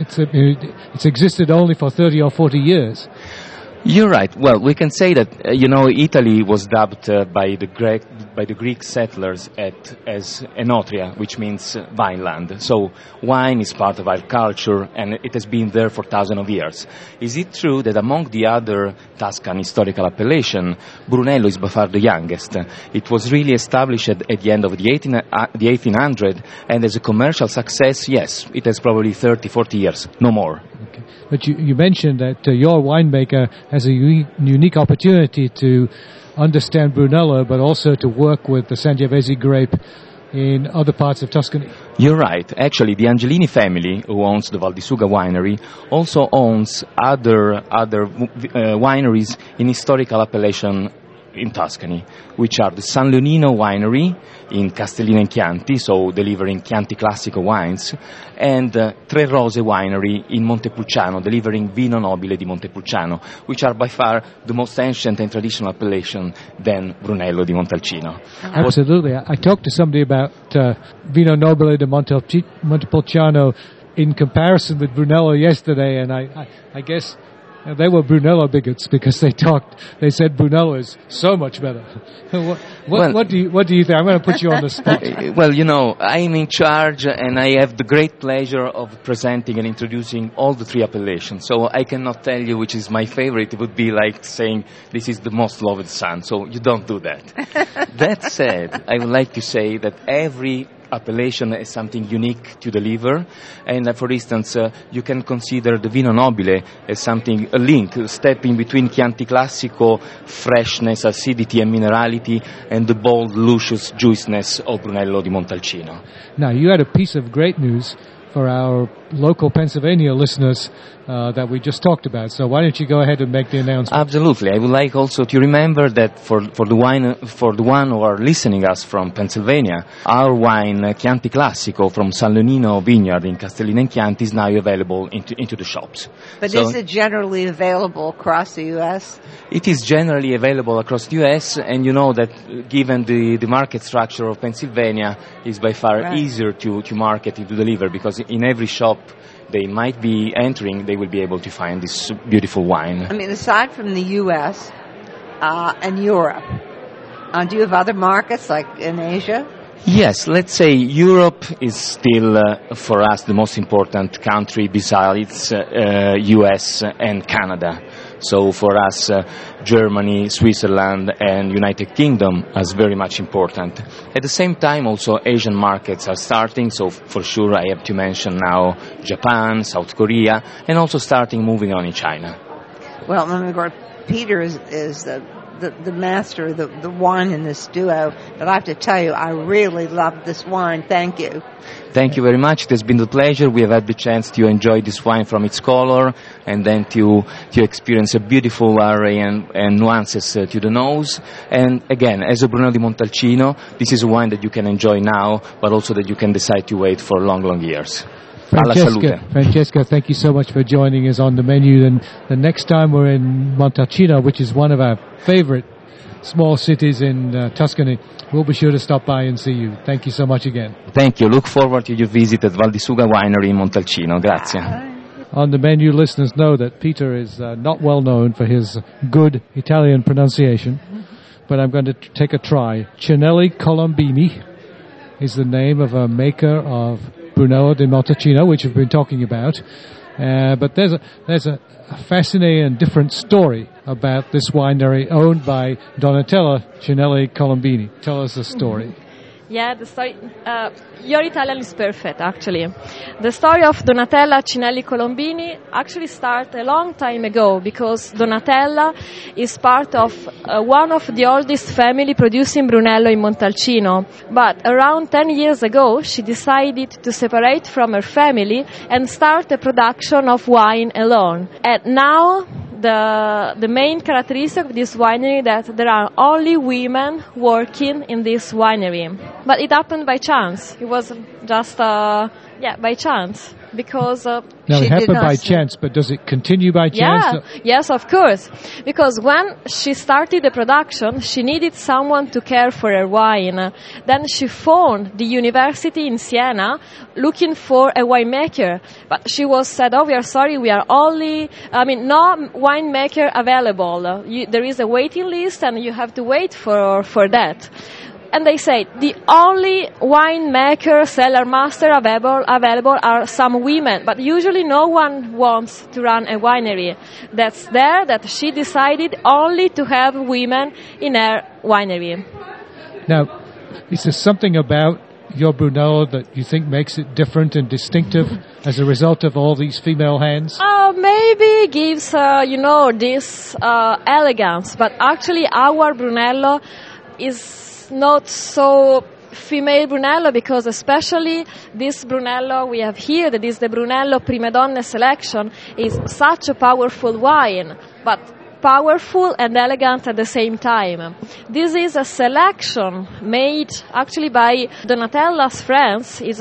it's existed only for 30 or 40 years. You're right. Well, we can say that Italy was dubbed by the Greek settlers as Enotria, which means vineland. So wine is part of our culture, and it has been there for thousands of years. Is it true that among the other Tuscan historical appellation, Brunello is by far the youngest? It was really established at the end of the 1800s, and as a commercial success, yes, it has probably 30, 40 years, no more. Okay. But you mentioned that your winemaker has a unique opportunity to understand Brunello, but also to work with the Sangiovese grape in other parts of Tuscany. You're right. Actually, the Angelini family, who owns the Val di Suga winery, also owns other wineries in historical appellation in Tuscany, which are the San Leonino winery in Castellina and Chianti, so delivering Chianti Classico wines, and Tre Rose winery in Montepulciano, delivering Vino Nobile di Montepulciano, which are by far the most ancient and traditional appellation than Brunello di Montalcino. Absolutely. I talked to somebody about Vino Nobile di Montepulciano in comparison with Brunello yesterday, and I guess they were Brunello bigots because they said Brunello is so much better. What do you think? I'm going to put you on the spot. Well, I'm in charge and I have the great pleasure of presenting and introducing all the three appellations. So I cannot tell you which is my favorite. It would be like saying this is the most loved son. So you don't do that. That said, I would like to say that every appellation is something unique to deliver, and for instance you can consider the Vino Nobile as something, a link, a step in between Chianti Classico freshness, acidity and minerality, and the bold, luscious juiciness of Brunello di Montalcino. Now, you had a piece of great news for our local Pennsylvania listeners that we just talked about. So why don't you go ahead and make the announcement? Absolutely. I would like also to remember that for the one who are listening us from Pennsylvania, our wine Chianti Classico from San Leonino Vineyard in Castellina and Chianti is now available into the shops. But is it generally available across the U.S.? It is generally available across the U.S., and you know that given the market structure of Pennsylvania, is by far easier to market and to deliver, because in every shop they might be entering, they will be able to find this beautiful wine. I mean, aside from the U.S. And Europe, do you have other markets like in Asia? Yes, let's say Europe is still for us the most important country besides US and Canada. So for us, Germany, Switzerland and United Kingdom is very much important. At the same time, also Asian markets are starting, so for sure I have to mention now Japan, South Korea, and also starting moving on in China. Well, Peter is the master, the wine in this duo, but I have to tell you, I really love this wine. Thank you. Thank you very much. It has been a pleasure. We have had the chance to enjoy this wine from its color, and then to experience a beautiful array and nuances to the nose. And again, as a Brunello di Montalcino, this is a wine that you can enjoy now, but also that you can decide to wait for long, long years. Francesca, thank you so much for joining us on the menu. And the next time we're in Montalcino, which is one of our favorite small cities in Tuscany, we'll be sure to stop by and see you. Thank you so much again. Thank you. Look forward to your visit at Val di Suga Winery in Montalcino. Grazie. On the menu, listeners know that Peter is not well known for his good Italian pronunciation, but I'm going to take a try. Cinelli Colombini is the name of a maker of Brunello di Montalcino, which we've been talking about. But there's a fascinating and different story about this winery owned by Donatella Cinelli Colombini. Tell us the story. Yeah, the story. Your Italian is perfect, actually. The story of Donatella Cinelli Colombini actually started a long time ago because Donatella is part of one of the oldest family producing Brunello in Montalcino. But around 10 years ago, she decided to separate from her family and start the production of wine alone. And now, the main characteristic of this winery is that there are only women working in this winery. But it happened by chance. It was just, by chance. Because now it happened by chance, but does it continue by chance? Yeah, yes, of course. Because when she started the production, she needed someone to care for her wine. Then she phoned the university in Siena looking for a winemaker. But she was said, we are sorry, we are no winemaker available. There is a waiting list and you have to wait for that. And they say the only winemaker, cellar master available are some women, but usually no one wants to run a winery. That she decided only to have women in her winery. Now, is there something about your Brunello that you think makes it different and distinctive as a result of all these female hands? Maybe gives, this elegance, but actually our Brunello is not so female Brunello because especially this Brunello we have here, that is the Brunello Prime Donne selection, is such a powerful wine, but powerful and elegant at the same time. This is a selection made actually by Donatella's friends, is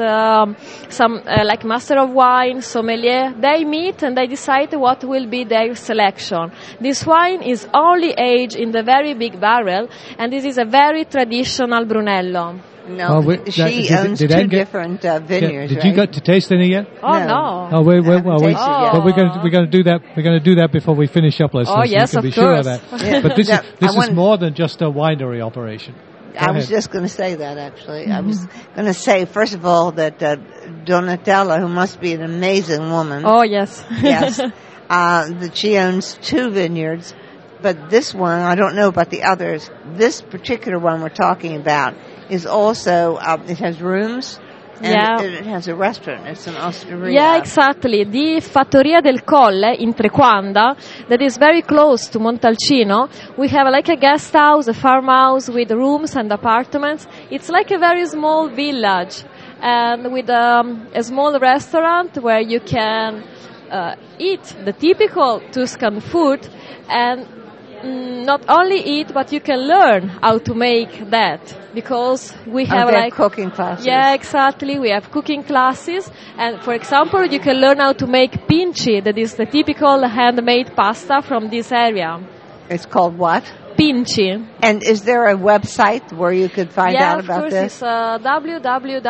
like master of wine, sommelier. They meet and they decide what will be their selection. This wine is only aged in the very big barrel, and this is a very traditional Brunello. No, she owns two different vineyards. Did you get to taste any yet? No. Oh, we're going to do that. We're going to do that before we finish up, listeners. Oh, yes, so you can of be course. Sure of that. Yeah. But this is more than just a winery operation. I was just going to say that, actually. Mm-hmm. I was going to say, first of all, that Donatella, who must be an amazing woman. Oh, yes. Yes. That she owns two vineyards. But this one, I don't know about the others. This particular one we're talking about is also, it has rooms, and it has a restaurant. It's an osteria. Yeah, exactly. The Fattoria del Colle in Trequanda, that is very close to Montalcino. We have like a guest house, a farmhouse with rooms and apartments. It's like a very small village, and with a small restaurant where you can eat the typical Tuscan food, and not only eat, but you can learn how to make that, because we have cooking classes. Yeah, exactly. We have cooking classes, and for example, you can learn how to make pinci, that is the typical handmade pasta from this area. It's called what? Pinci. And is there a website where you could find out about this? Yeah, of course. It's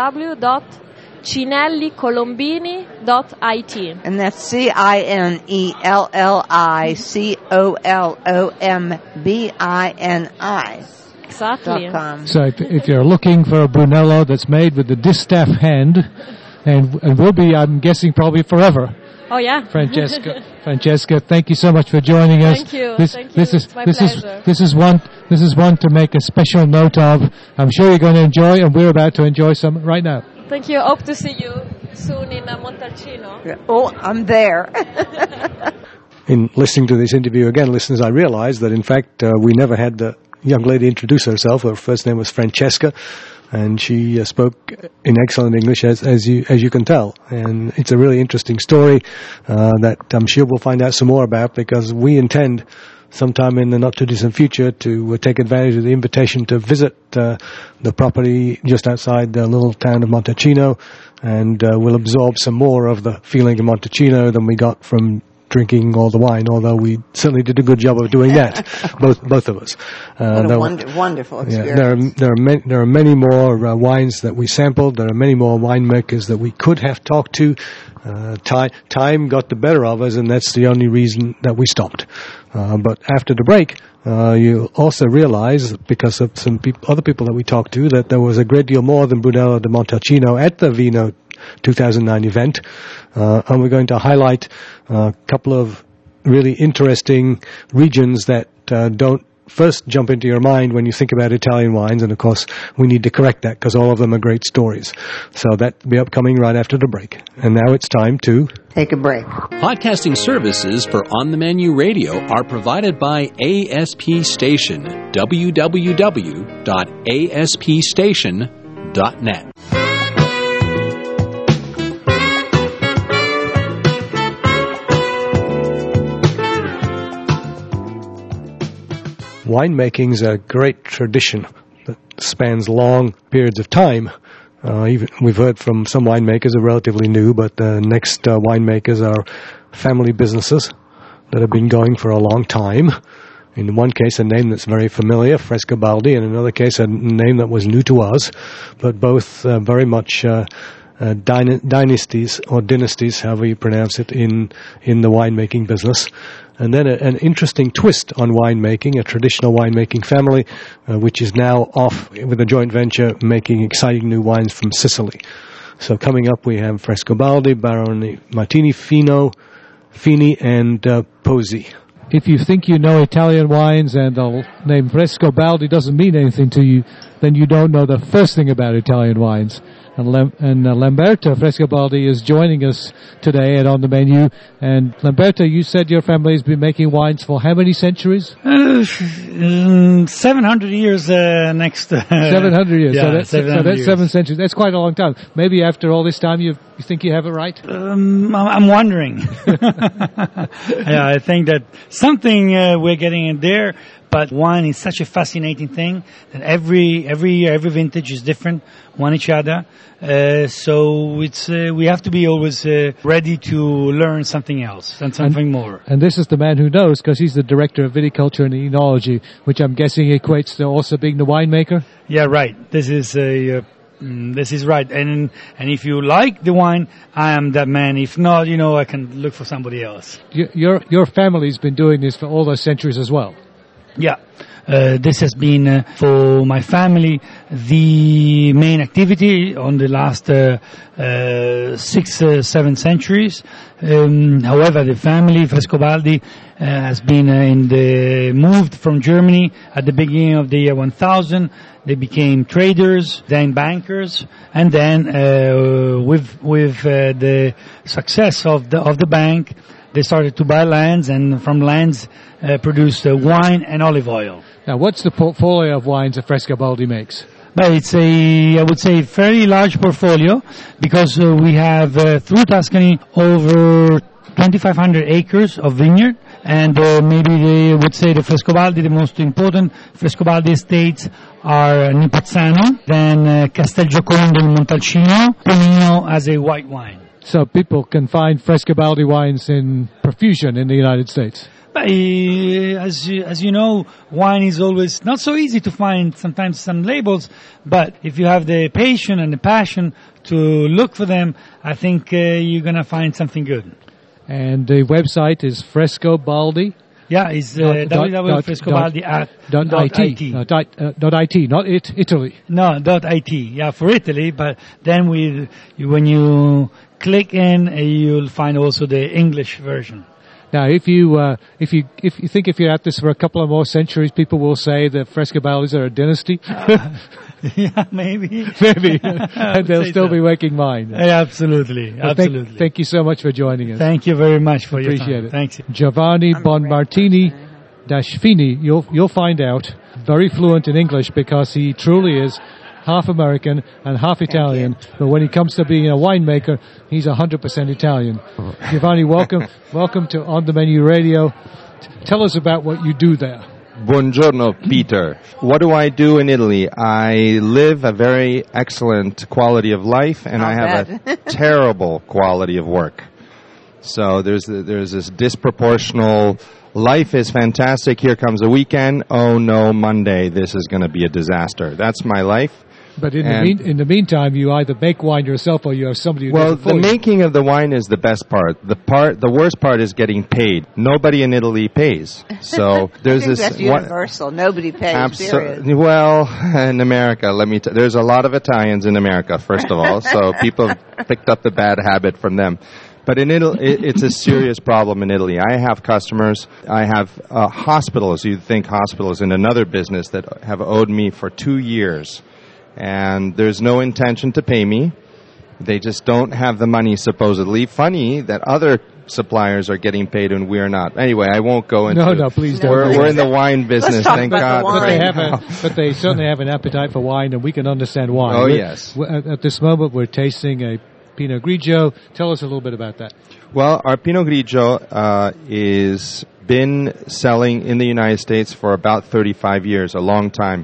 www.cinellicolombini.it. And that's CINELLICOLOMBINI. Exactly. So if you're looking for a Brunello that's made with the distaff hand, and will be, I'm guessing, probably forever. Oh yeah, Francesca, thank you so much for joining us. Thank you. This It's my pleasure. This is one to make a special note of. I'm sure you're going to enjoy, and we're about to enjoy some right now. Thank you. Hope to see you soon in Montalcino. Yeah. Oh, I'm there. In listening to this interview again, listeners, I realized that in fact we never had the young lady introduce herself. Her first name was Francesca, and she spoke in excellent English, as you can tell. And it's a really interesting story that I'm sure we'll find out some more about, because we intend sometime in the not-too-distant future to take advantage of the invitation to visit the property just outside the little town of Montalcino, and we'll absorb some more of the feeling of Montalcino than we got from drinking all the wine, although we certainly did a good job of doing that, both of us. What a wonderful experience. There are many more wines that we sampled. There are many more winemakers that we could have talked to. Time got the better of us, and that's the only reason that we stopped. But after the break, you also realize, because of some other people that we talked to, that there was a great deal more than Brunello di Montalcino at the Vino 2009 event, and we're going to highlight a couple of really interesting regions that don't first jump into your mind when you think about Italian wines, and of course we need to correct that because all of them are great stories. So that will be upcoming right after the break. And now it's time to take a break. Podcasting services for On the Menu Radio are provided by ASP Station, www.aspstation.net. Winemaking is a great tradition that spans long periods of time. Even we've heard from some winemakers are relatively new, but the next winemakers are family businesses that have been going for a long time. In one case, a name that's very familiar, Frescobaldi, and in another case, a name that was new to us, but both very much dynasties, or dynasties, however you pronounce it, in the winemaking business. And then an interesting twist on winemaking, a traditional winemaking family, which is now off with a joint venture making exciting new wines from Sicily. So coming up, we have Frescobaldi, Barone Martini, Fini, and Pozzi. If you think you know Italian wines and the name Frescobaldi doesn't mean anything to you, then you don't know the first thing about Italian wines. And Lamberto Frescobaldi is joining us today at On the Menu. And Lamberto, you said your family has been making wines for how many centuries? 700 years next. 700 years. Yeah, so that's 7 centuries. That's quite a long time. Maybe after all this time, you think you have it right? I'm wondering. Yeah, I think that something we're getting in there. But wine is such a fascinating thing that every year, every vintage is different, one each other. So it's we have to be always ready to learn something else and something more. And this is the man who knows, because he's the director of viticulture and enology, which I'm guessing equates to also being the winemaker. Yeah, right. This is right. And if you like the wine, I am that man. If not, I can look for somebody else. Your family's been doing this for all those centuries as well. Yeah, this has been for my family the main activity on the last 6-7 centuries. However, the family Frescobaldi has been moved from Germany at the beginning of the year 1000. They became traders, then bankers, and then with the success of the bank, they started to buy lands, and from lands produced wine and olive oil. Now, what's the portfolio of wines that Frescobaldi makes? Well, it's I would say, fairly large portfolio, because we have through Tuscany over 2,500 acres of vineyard, and maybe they would say the Frescobaldi, the most important Frescobaldi estates are Nipozzano, then Castelgiocondo in Montalcino, Pomino as a white wine. So people can find Frescobaldi wines in profusion in the United States. But, as you know, wine is always not so easy to find. Sometimes some labels, but if you have the patience and the passion to look for them, I think you're gonna find something good. And the website is Frescobaldi. Yeah, it's www.frescobaldi.it. Not Italy. No, .it. Yeah, for Italy. But then when you click in, you'll find also the English version. Now, if you think if you're at this for a couple of more centuries, people will say that Frescobaldis are a dynasty. Yeah, maybe. Maybe. And they'll still be making wine. Yeah, absolutely. Well, absolutely. Thank you so much for joining us. Thank you very much for your time. Appreciate it. Thanks. Giovanni Bonmartini-Fini, you'll find out, very fluent in English, because he truly is half American and half Italian, but when he comes to being a winemaker, he's 100% Italian. Giovanni, welcome to On the Menu Radio. Tell us about what you do there. Buongiorno, Peter. What do I do in Italy? I live a very excellent quality of life, and I have a terrible quality of work. So there's this disproportional. Life is fantastic. Here comes a weekend. Oh no, Monday. This is going to be a disaster. That's my life. But in the meantime, you either make wine yourself or you have somebody who does it for you. Well, the making of the wine is the best part. The worst part is getting paid. Nobody in Italy pays. So there's I think that's universal. Nobody pays. Period. Well, in America, there's a lot of Italians in America, first of all. So people have picked up the bad habit from them. But in Italy, it's a serious problem in Italy. I have customers. I have hospitals. You'd think hospitals in another business that have owed me for 2 years. And there's no intention to pay me. They just don't have the money, supposedly. Funny that other suppliers are getting paid and we're not. Anyway, I won't go into No, please don't. We're in the wine business, thank God. But they certainly have an appetite for wine, and we can understand why. Oh, yes. At this moment, we're tasting a Pinot Grigio. Tell us a little bit about that. Well, our Pinot Grigio is been selling in the United States for about 35 years, a long time.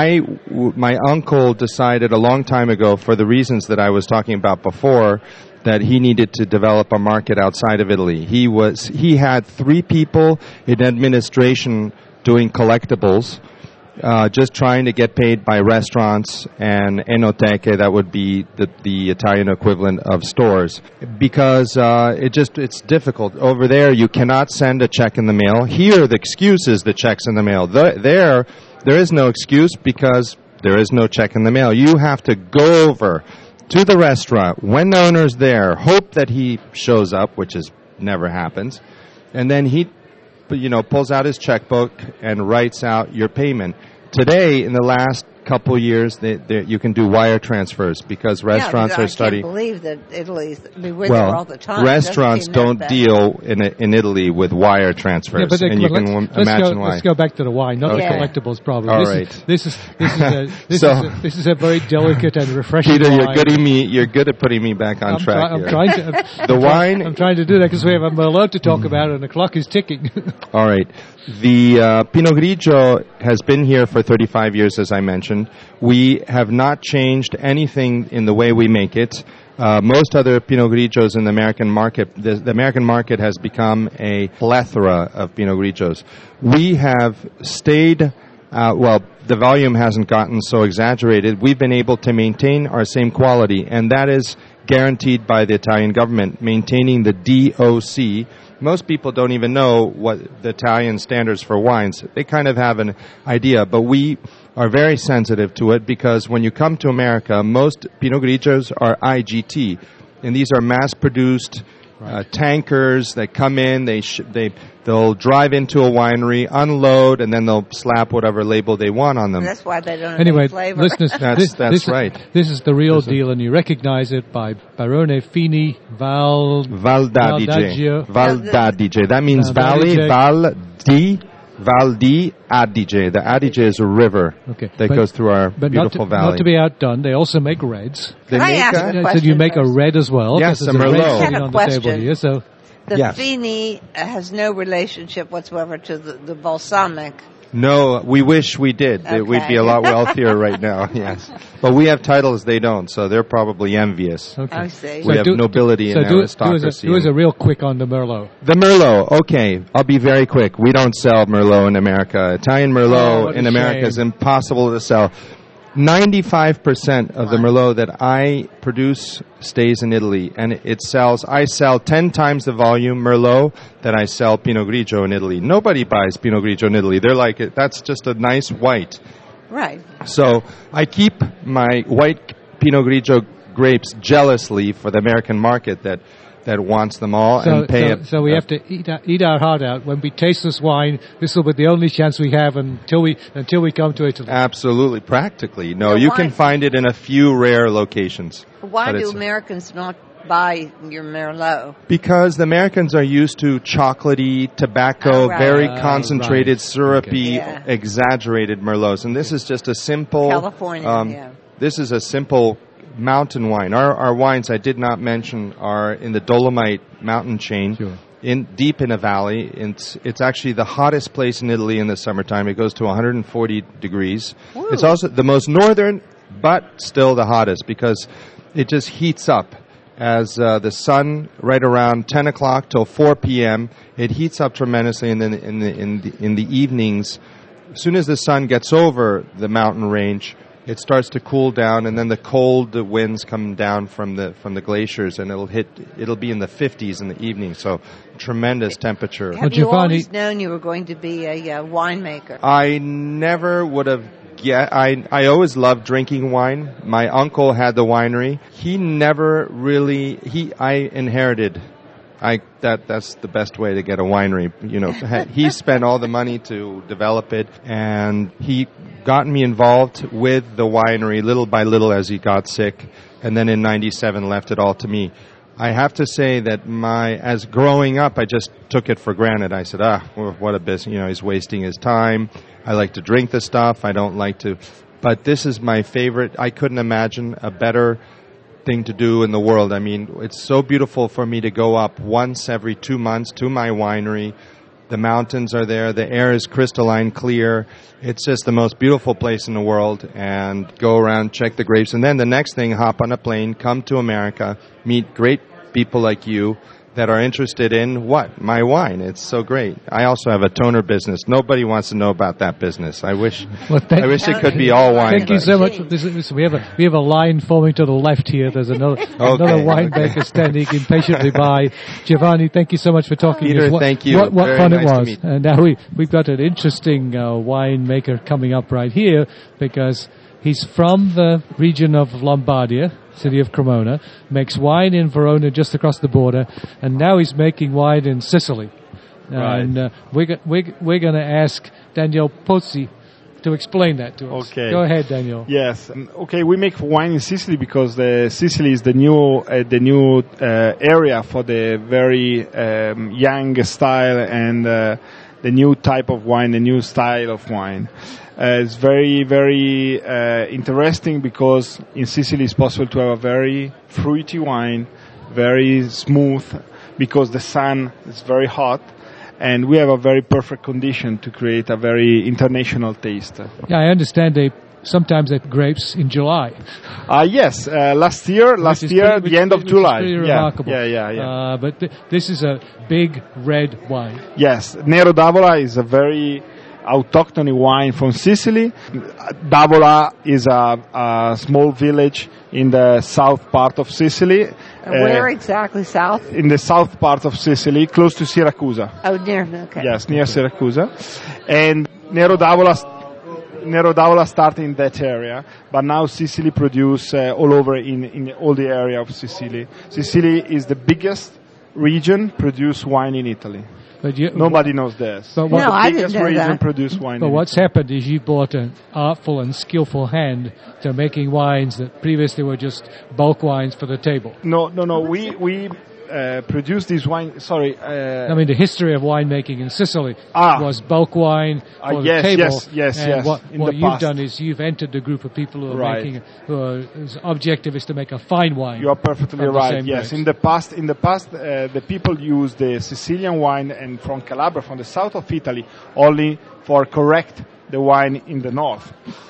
My uncle decided a long time ago, for the reasons that I was talking about before, that he needed to develop a market outside of Italy. He had 3 people in administration doing collectibles, just trying to get paid by restaurants and enoteche, that would be the Italian equivalent of stores, because it's difficult. Over there, you cannot send a check in the mail. Here, the excuse is the check's in the mail. There is no excuse because there is no check in the mail. You have to go over to the restaurant when the owner's there, hope that he shows up, which never happens, and then he pulls out his checkbook and writes out your payment. Today, in the last couple years, you can do wire transfers because restaurants are starting. I can't believe that we're there all the time. Restaurants don't deal in Italy with wire transfers, and you can imagine why. Let's go back to the wine, not the collectibles problem. All right. This is a very delicate and refreshing Peter, wine. you're good at putting me back on track here. I'm trying to do that because we have a Merlot to talk about, and the clock is ticking. All right. The Pinot Grigio has been here for 35 years, as I mentioned. We have not changed anything in the way we make it. Most other Pinot Grigios in the American market, the American market has become a plethora of Pinot Grigios. We have stayed, the volume hasn't gotten so exaggerated. We've been able to maintain our same quality, and that is guaranteed by the Italian government, maintaining the DOC. Most people don't even know what the Italian standards for wines. They kind of have an idea, but we are very sensitive to it because when you come to America, most Pinot Grigios are IGT, and these are mass-produced tankers that come in. They'll drive into a winery, unload, and then they'll slap whatever label they want on them. That's why they don't have any flavor. Listeners, that's right. This is the real deal, and you recognize it by Barone Fini Val d'Adige. That means valley, Val di Adige. The Adige is a river that goes through our beautiful valley. Not to be outdone, they also make reds. Can I ask a question? So you make a red as well? Yes, a Merlot. I had a question. Here, so. The Fini has no relationship whatsoever to the balsamic. No, we wish we did. Okay. We'd be a lot wealthier right now, yes. But we have titles they don't, so they're probably envious. Okay. I see. We have nobility and aristocracy. Do us a real quick on the Merlot. The Merlot, okay. I'll be very quick. We don't sell Merlot in America. Italian Merlot in America is impossible to sell. 95% of the Merlot that I produce stays in Italy, and I sell 10 times the volume Merlot that I sell Pinot Grigio in Italy. Nobody buys Pinot Grigio in Italy. They're like, that's just a nice white. Right. So I keep my white Pinot Grigio grapes jealously for the American market that wants them all and pay it. So we have to eat our heart out. When we taste this wine, this will be the only chance we have until we come to Italy. Absolutely, practically. No, you can find it in a few rare locations. Why do Americans not buy your Merlot? Because the Americans are used to chocolatey, tobacco, very concentrated, syrupy, exaggerated Merlots. And this is just a simple... California, This is a simple mountain wine. Our wines, I did not mention, are in the Dolomite mountain chain, deep in a valley. It's actually the hottest place in Italy in the summertime. It goes to 140 degrees. Woo. It's also the most northern, but still the hottest because it just heats up as the sun, right around 10 o'clock till 4 p.m., it heats up tremendously, and then in the evenings, as soon as the sun gets over the mountain range, it starts to cool down, and then the cold winds come down from the glaciers, and it'll be in the 50s in the evening. So tremendous temperature. Have you always known you were going to be a winemaker? I never would have. I always loved drinking wine. My uncle had the winery. He never really. I inherited That's the best way to get a winery. You know, he spent all the money to develop it, and he got me involved with the winery little by little as he got sick, and then in '97 left it all to me. I have to say that as growing up, I just took it for granted. I said, what a business, you know, he's wasting his time. I like to drink the stuff. I don't like to, but this is my favorite. I couldn't imagine a better thing to do in the world. I mean, it's so beautiful for me to go up once every 2 months to my winery. The mountains are there. The air is crystalline clear. It's just the most beautiful place in the world. And go around, check the grapes. And then the next thing, hop on a plane, come to America, meet great people like you that are interested in what? My wine. It's so great. I also have a toner business. Nobody wants to know about that business. I wish it could be all wine. Thank you so much. We have a line forming to the left here. There's another winemaker standing impatiently by. Giovanni, thank you so much for talking. Peter, thank you. What Very fun nice it was. And now we've got an interesting winemaker coming up right here because he's from the region of Lombardia, city of Cremona, makes wine in Verona just across the border, and now he's making wine in Sicily. Right. And we're going to ask Daniel Pozzi to explain that to us. Okay. Go ahead, Daniel. Yes. Okay, we make wine in Sicily because Sicily is the new area for the very young style and the new type of wine, the new style of wine. It's very, very interesting because in Sicily it's possible to have a very fruity wine, very smooth, because the sun is very hot, and we have a very perfect condition to create a very international taste. Yeah, I understand they sometimes have grapes in July. Yes, last year, the end of July. Pretty remarkable. Yeah. But this is a big red wine. Yes, Nero d'Avola is a very autochthony wine from Sicily. D'Avola is a small village in the south part of Sicily. Where exactly south? In the south part of Sicily, close to Siracusa. Oh, okay. Yes, near Siracusa. And Nero d'Avola started in that area, but now Sicily produce all over in all the area of Sicily. Sicily is the biggest region produce wine in Italy. But nobody knows this. I didn't know that. Produce wine. But what's happened is you brought an artful and skillful hand to making wines that previously were just bulk wines for the table. No. We produce this wine. Sorry. I mean, the history of winemaking in Sicily was bulk wine for the table. Yes. What you've done is you've entered the group of people who are whose objective is to make a fine wine. You are perfectly right. Yes. In the past, the people used the Sicilian wine and from Calabria, from the south of Italy, only for correct the wine in the north.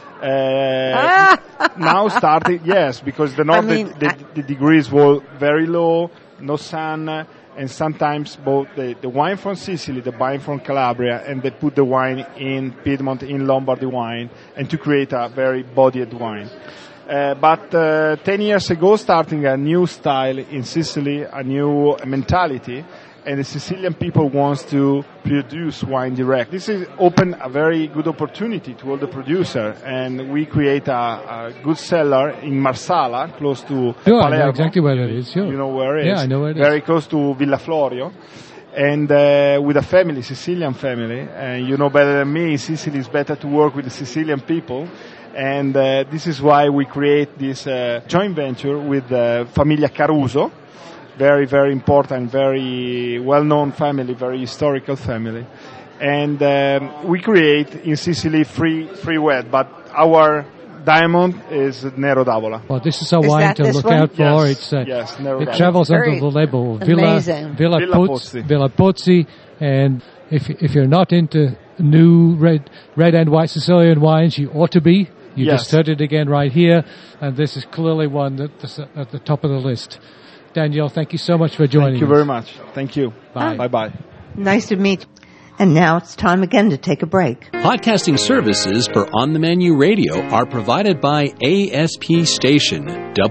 Now starting, yes, because the north the degrees were very low. No sun, and sometimes both the wine from Sicily, the wine from Calabria, and they put the wine in Piedmont, in Lombardy wine, and to create a very bodied wine. But 10 years ago, starting a new style in Sicily, a new mentality, and the Sicilian people wants to produce wine direct. This is open a very good opportunity to all the producer, and we create a good cellar in Marsala, close to Palermo. I know exactly where it is. Sure. You know where it is? Yeah, I know where it is. Very close to Villa Florio. And with a family, Sicilian family, and you know better than me, Sicily is better to work with the Sicilian people. And this is why we create this joint venture with Famiglia Caruso. Very, very important, very well-known family, very historical family. And we create in Sicily free wed, but our diamond is Nero d'Avola. Well, this is a wine to look out for. Yes, it travels under the label Villa Pozzi. And if you're not into new red and white Sicilian wines, you ought to be. You just heard it again right here, and this is clearly one that's at the top of the list. Danielle, thank you so much for joining us. Thank you very much. Thank you. Bye. Bye-bye. Nice to meet you. And now it's time again to take a break. Podcasting services for On the Menu Radio are provided by ASP Station,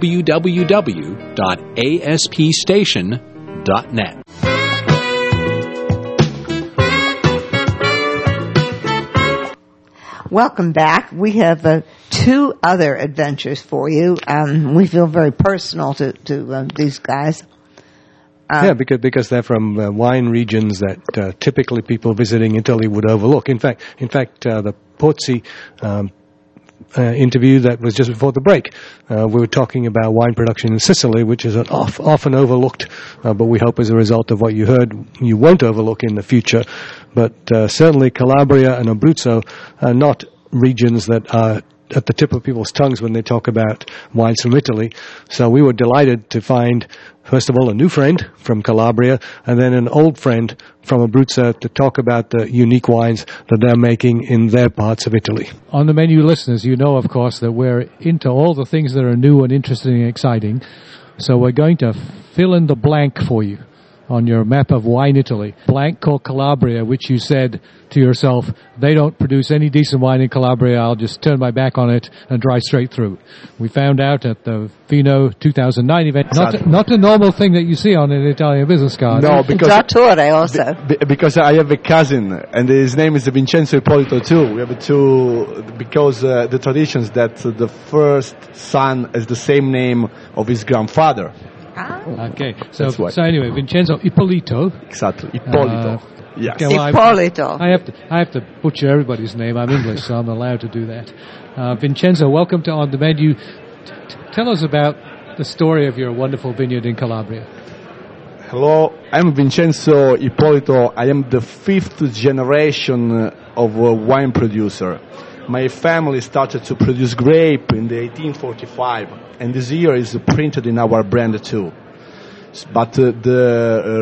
www.aspstation.net. Welcome back. We have two other adventures for you. We feel very personal to these guys. Because they're from wine regions that typically people visiting Italy would overlook. In fact, the Pozzi interview that was just before the break, we were talking about wine production in Sicily, which is often overlooked, but we hope as a result of what you heard, you won't overlook in the future. But certainly Calabria and Abruzzo are not regions that are at the tip of people's tongues when they talk about wines from Italy. So we were delighted to find, first of all, a new friend from Calabria, and then an old friend from Abruzzo to talk about the unique wines that they're making in their parts of Italy. On the Menu listeners, you know, of course, that we're into all the things that are new and interesting and exciting. So we're going to fill in the blank for you on your map of wine Italy. Blank called Calabria, which you said to yourself, they don't produce any decent wine in Calabria, I'll just turn my back on it and drive straight through. We found out at the Vino 2009 event, not a normal thing that you see on an Italian business card. No, because Trattore also. Because I have a cousin, and his name is Vincenzo Ippolito too. We have two, because the traditions that the first son has the same name of his grandfather. Okay, so anyway, Vincenzo Ippolito. Exactly, Ippolito. Yes. Okay, well, Ippolito. I have to butcher everybody's name. I'm English, so I'm allowed to do that. Vincenzo, welcome to On the Menu. Tell us about the story of your wonderful vineyard in Calabria. Hello, I'm Vincenzo Ippolito. I am the 5th generation of a wine producer. My family started to produce grape in the 1845, and this year is printed in our brand too. But the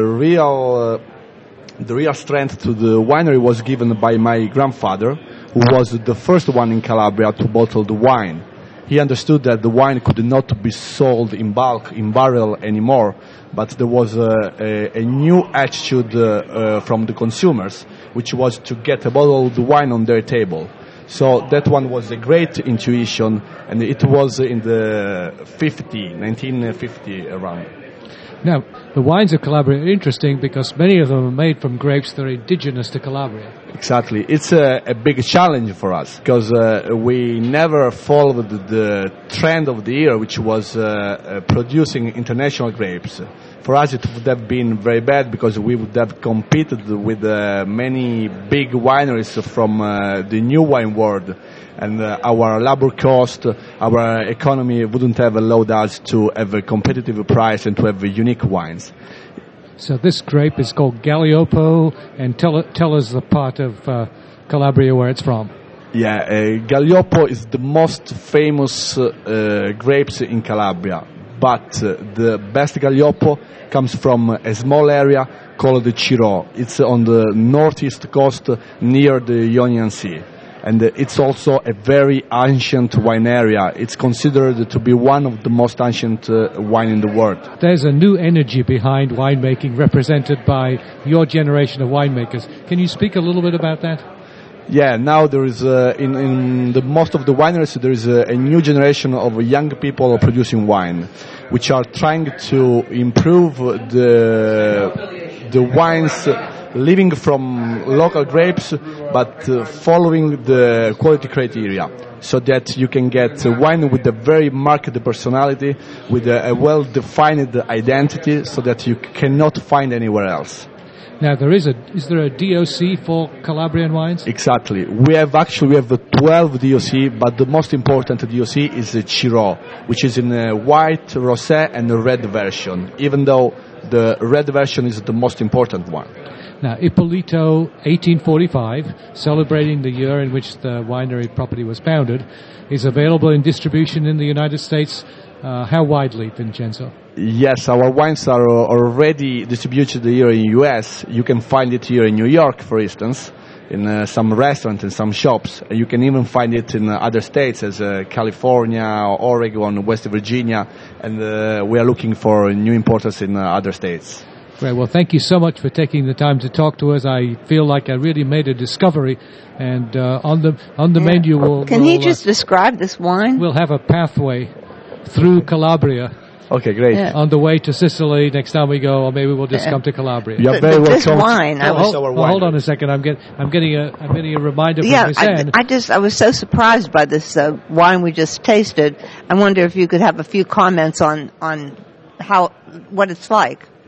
real strength to the winery was given by my grandfather, who was the first one in Calabria to bottle the wine. He understood that the wine could not be sold in bulk, in barrel anymore, but there was a new attitude from the consumers, which was to get a bottle of the wine on their table. So that one was a great intuition, and it was in the 1950 around. Now, the wines of Calabria are interesting because many of them are made from grapes that are indigenous to Calabria. Exactly. It's a big challenge for us because we never followed the trend of the year, which was producing international grapes. For us, it would have been very bad because we would have competed with many big wineries from the new wine world, and our labor cost, our economy wouldn't have allowed us to have a competitive price and to have unique wines. So this grape is called Galliopo, and tell us the part of Calabria where it's from. Yeah, Galliopo is the most famous grapes in Calabria. But the best Galliopo comes from a small area called the Ciro. It's on the northeast coast near the Ionian Sea. And it's also a very ancient wine area. It's considered to be one of the most ancient wine in the world. There's a new energy behind winemaking represented by your generation of winemakers. Can you speak a little bit about that? Yeah, now there is in the most of the wineries there is a new generation of young people producing wine, which are trying to improve the wines, living from local grapes, but following the quality criteria, so that you can get wine with a very marked personality, with a well-defined identity, so that you cannot find anywhere else. Now, is there a DOC for Calabrian wines? Exactly. We have 12 DOC, but the most important DOC is the Ciro, which is in a white, rosé, and a red version, even though the red version is the most important one. Now, Ippolito 1845, celebrating the year in which the winery property was founded, is available in distribution in the United States. How widely, Vincenzo? Yes, our wines are already distributed here in the US. You can find it here in New York, for instance, in some restaurants and some shops. You can even find it in other states as California, Oregon, West Virginia, and we are looking for new importers in other states. Great. Well, thank you so much for taking the time to talk to us. I feel like I really made a discovery. And on the menu, Can he just describe this wine? We'll have a pathway through Calabria. Okay, great. Yeah. On the way to Sicily next time we go, or maybe we'll just come to Calabria. You're very welcome. This wine, hold on a second. I'm getting a reminder from Hussein. I was so surprised by this wine we just tasted. I wonder if you could have a few comments on what it's like.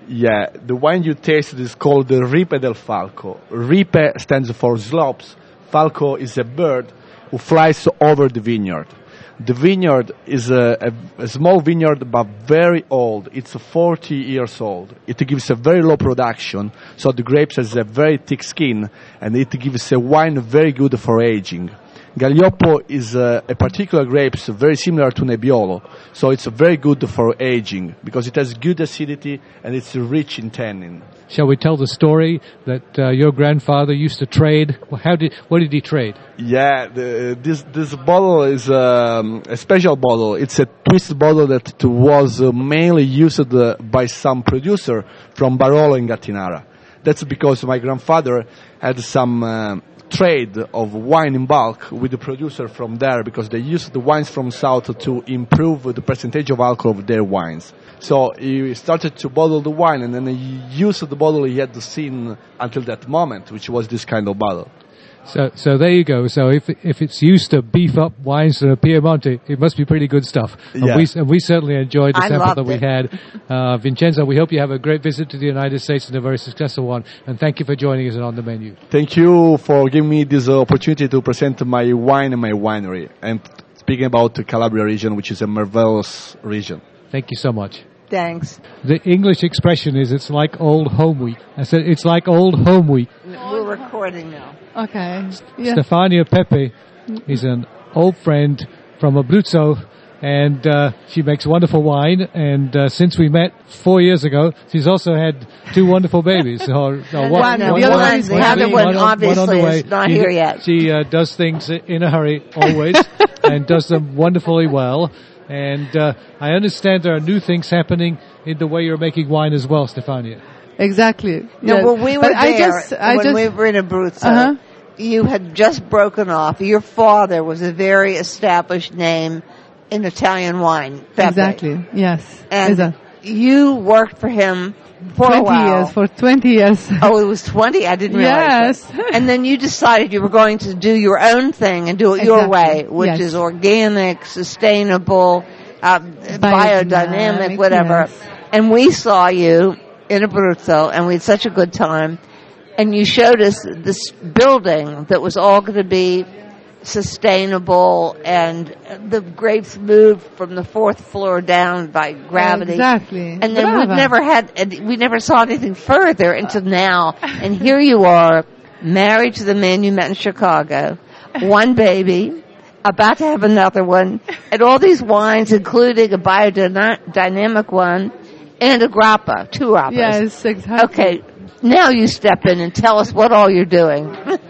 Yeah, the wine you tasted is called the Ripe del Falco. Ripe stands for slopes. Falco is a bird who flies over the vineyard. The vineyard is a small vineyard but very old. It's 40 years old. It gives a very low production, so the grapes has a very thick skin, and it gives a wine very good for aging. Gaglioppo is a particular grape very similar to Nebbiolo, so it's very good for aging because it has good acidity and it's rich in tannin. Shall we tell the story that your grandfather used to trade? What did he trade? Yeah, this bottle is a special bottle. It's a twist bottle that was mainly used by some producer from Barolo in Gattinara. That's because my grandfather had some trade of wine in bulk with the producer from there because they used the wines from south to improve the percentage of alcohol of their wines. So he started to bottle the wine, and then he used the bottle he had seen until that moment, which was this kind of bottle. So there you go. So if it's used to beef up wines to Piemonte, it must be pretty good stuff. Yeah. And we certainly enjoyed the sample that we it. had. Vincenzo, we hope you have a great visit to the United States and a very successful one. And thank you for joining us on the menu. Thank you for giving me this opportunity to present my wine and my winery. And speaking about the Calabria region, which is a marvelous region. Thank you so much. Thanks. The English expression is it's like old home week. I said it's like old home week. We're recording now. Okay. Yeah. Stefania Pepe is an old friend from Abruzzo, and she makes wonderful wine. And since we met 4 years ago, she's also had 2 wonderful babies. One obviously is not here yet. She does things in a hurry, always, and does them wonderfully well. And I understand there are new things happening in the way you're making wine as well, Stefania. Exactly. No, well, we were when we were in Abruzzo. Uh-huh. You had just broken off. Your father was a very established name in Italian wine. Pepe. Exactly. Yes. And you worked for him for 20 a while. years. For 20 years. Oh, it was 20? I didn't realize that. And then you decided you were going to do your own thing and do it your way, which is organic, sustainable, biodynamic, whatever. Yes. And we saw you in Abruzzo, and we had such a good time. And you showed us this building that was all going to be sustainable, and the grapes moved from the 4th floor down by gravity. Exactly. And then we never saw anything further until now. And here you are, married to the man you met in Chicago, 1 baby, about to have another one, and all these wines, including a biodynamic one and a grappa, 2 grappas. Yes, exactly. Okay. Now you step in and tell us what all you're doing.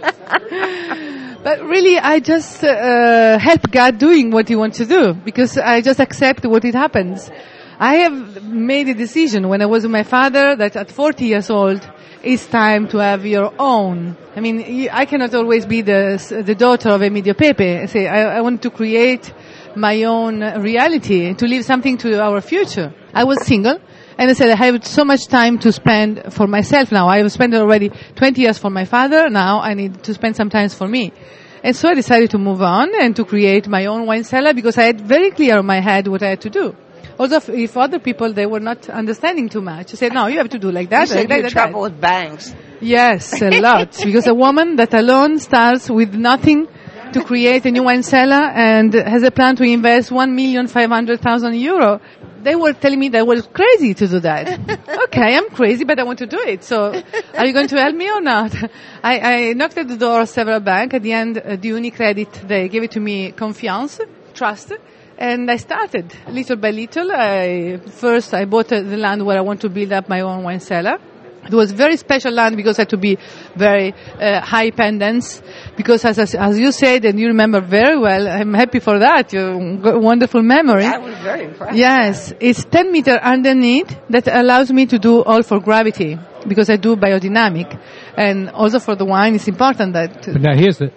But really, I just help God doing what He wants to do, because I just accept what it happens. I have made a decision when I was with my father that at 40 years old, it's time to have your own. I mean, I cannot always be the daughter of Emilio Pepe. I say, I want to create my own reality, to leave something to our future. I was single. And I said, I have so much time to spend for myself now. I have spent already 20 years for my father. Now I need to spend some time for me. And so I decided to move on and to create my own wine cellar, because I had very clear in my head what I had to do. Also, if other people, they were not understanding too much, I said, no, you have to do like that. You had trouble with banks. Yes, a lot. Because a woman that alone starts with nothing to create a new wine cellar and has a plan to invest €1,500,000. They were telling me that I was crazy to do that. Okay, I'm crazy, but I want to do it. So, are you going to help me or not? I knocked at the door of several banks. At the end, the UniCredit, they gave it to me confiance, trust, and I started little by little. First, I bought the land where I want to build up my own wine cellar. It was very special land because it had to be very high pendants. Because as you said, and you remember very well, I'm happy for that. You got wonderful memory. I was very impressed. Yes, it's 10 meters underneath that allows me to do all for gravity, because I do biodynamic, and also for the wine it's important that. But now here's the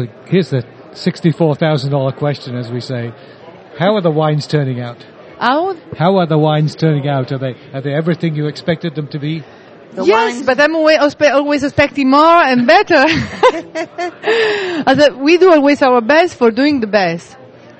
$64,000 question, as we say. How are the wines turning out? How are the wines turning out? Are they everything you expected them to be? Yes, but I'm always expecting more and better. We do always our best for doing the best.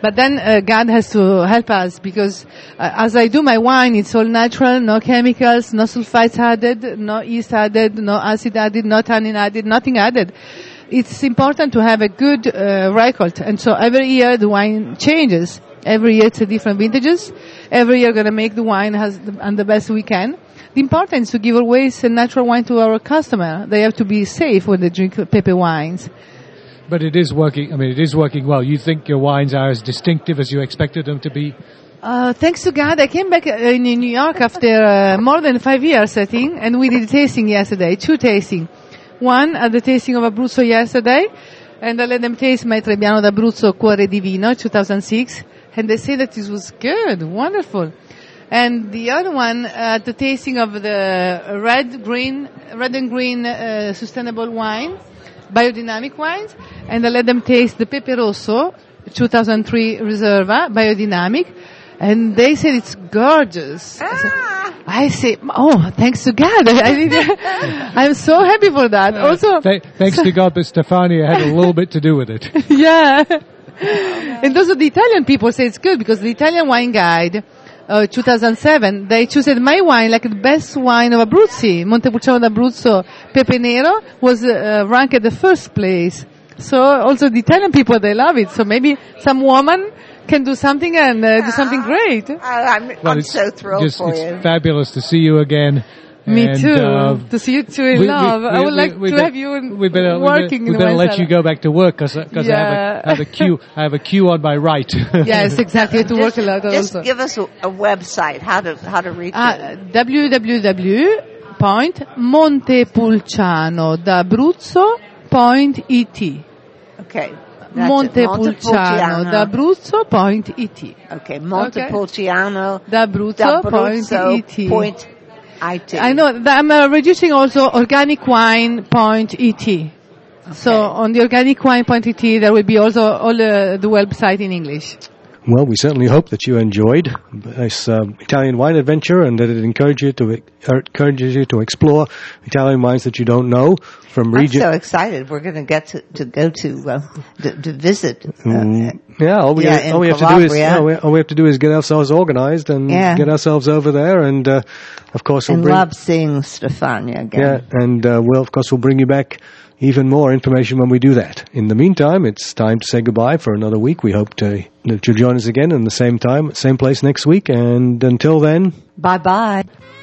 But then God has to help us because as I do my wine, it's all natural, no chemicals, no sulfites added, no yeast added, no acid added, no tannin added, nothing added. It's important to have a good record, and so every year the wine changes. Every year it's a different vintages. Every year we're going to make the wine and the best we can. The importance is to give always a natural wine to our customer. They have to be safe when they drink Pepe wines. But it is working. I mean, it is working well. You think your wines are as distinctive as you expected them to be? Thanks to God, I came back in New York after more than 5 years, I think, and we did a tasting yesterday, 2 tasting. One at the tasting of Abruzzo yesterday, and I let them taste my Trebbiano d'Abruzzo Cuore di Vino, 2006, and they say that it was good, wonderful. And the other one at the tasting of the red and green sustainable wine, biodynamic wines, and I let them taste the Pepe Rosso, 2003 Reserva, biodynamic, and they said it's gorgeous. I say, oh, thanks to God. I'm so happy for that. Also, thanks to God, but Stefania had a little bit to do with it. Yeah. And also the Italian people say it's good because the Italian Wine Guide, 2007, they choose my wine like the best wine of Abruzzi. Montepulciano d'Abruzzo Pepe Nero was ranked at the first place. So also the Italian people, they love it. So maybe some woman can do something and do something great. I'm so thrilled for you. It's fabulous to see you again. Me too. To see you two in love. I would like to have you working in the wine cellar. We better let you go back to work because I have a queue on my right. Yes, exactly. You have to work a lot just also. Give us a website, how to reach it. www.montepulcianod'Abruzzo.it. Okay. Montepulciano d'Abruzzo.it. Okay, Montepulciano d'Abruzzo.it. I know that I'm reducing also organicwine.it. So on the organicwine.it there will be also all the website in English. Well, we certainly hope that you enjoyed this Italian wine adventure and that it encourages you to explore Italian wines that you don't know from region. I'm so excited. We're going to get to go to visit. All we have to do is get ourselves organized and get ourselves over there, and of course love seeing Stefania again. Yeah, and we'll bring you back even more information when we do that. In the meantime, it's time to say goodbye for another week. We hope that you'll join us again in the same time, same place next week. And until then, bye-bye.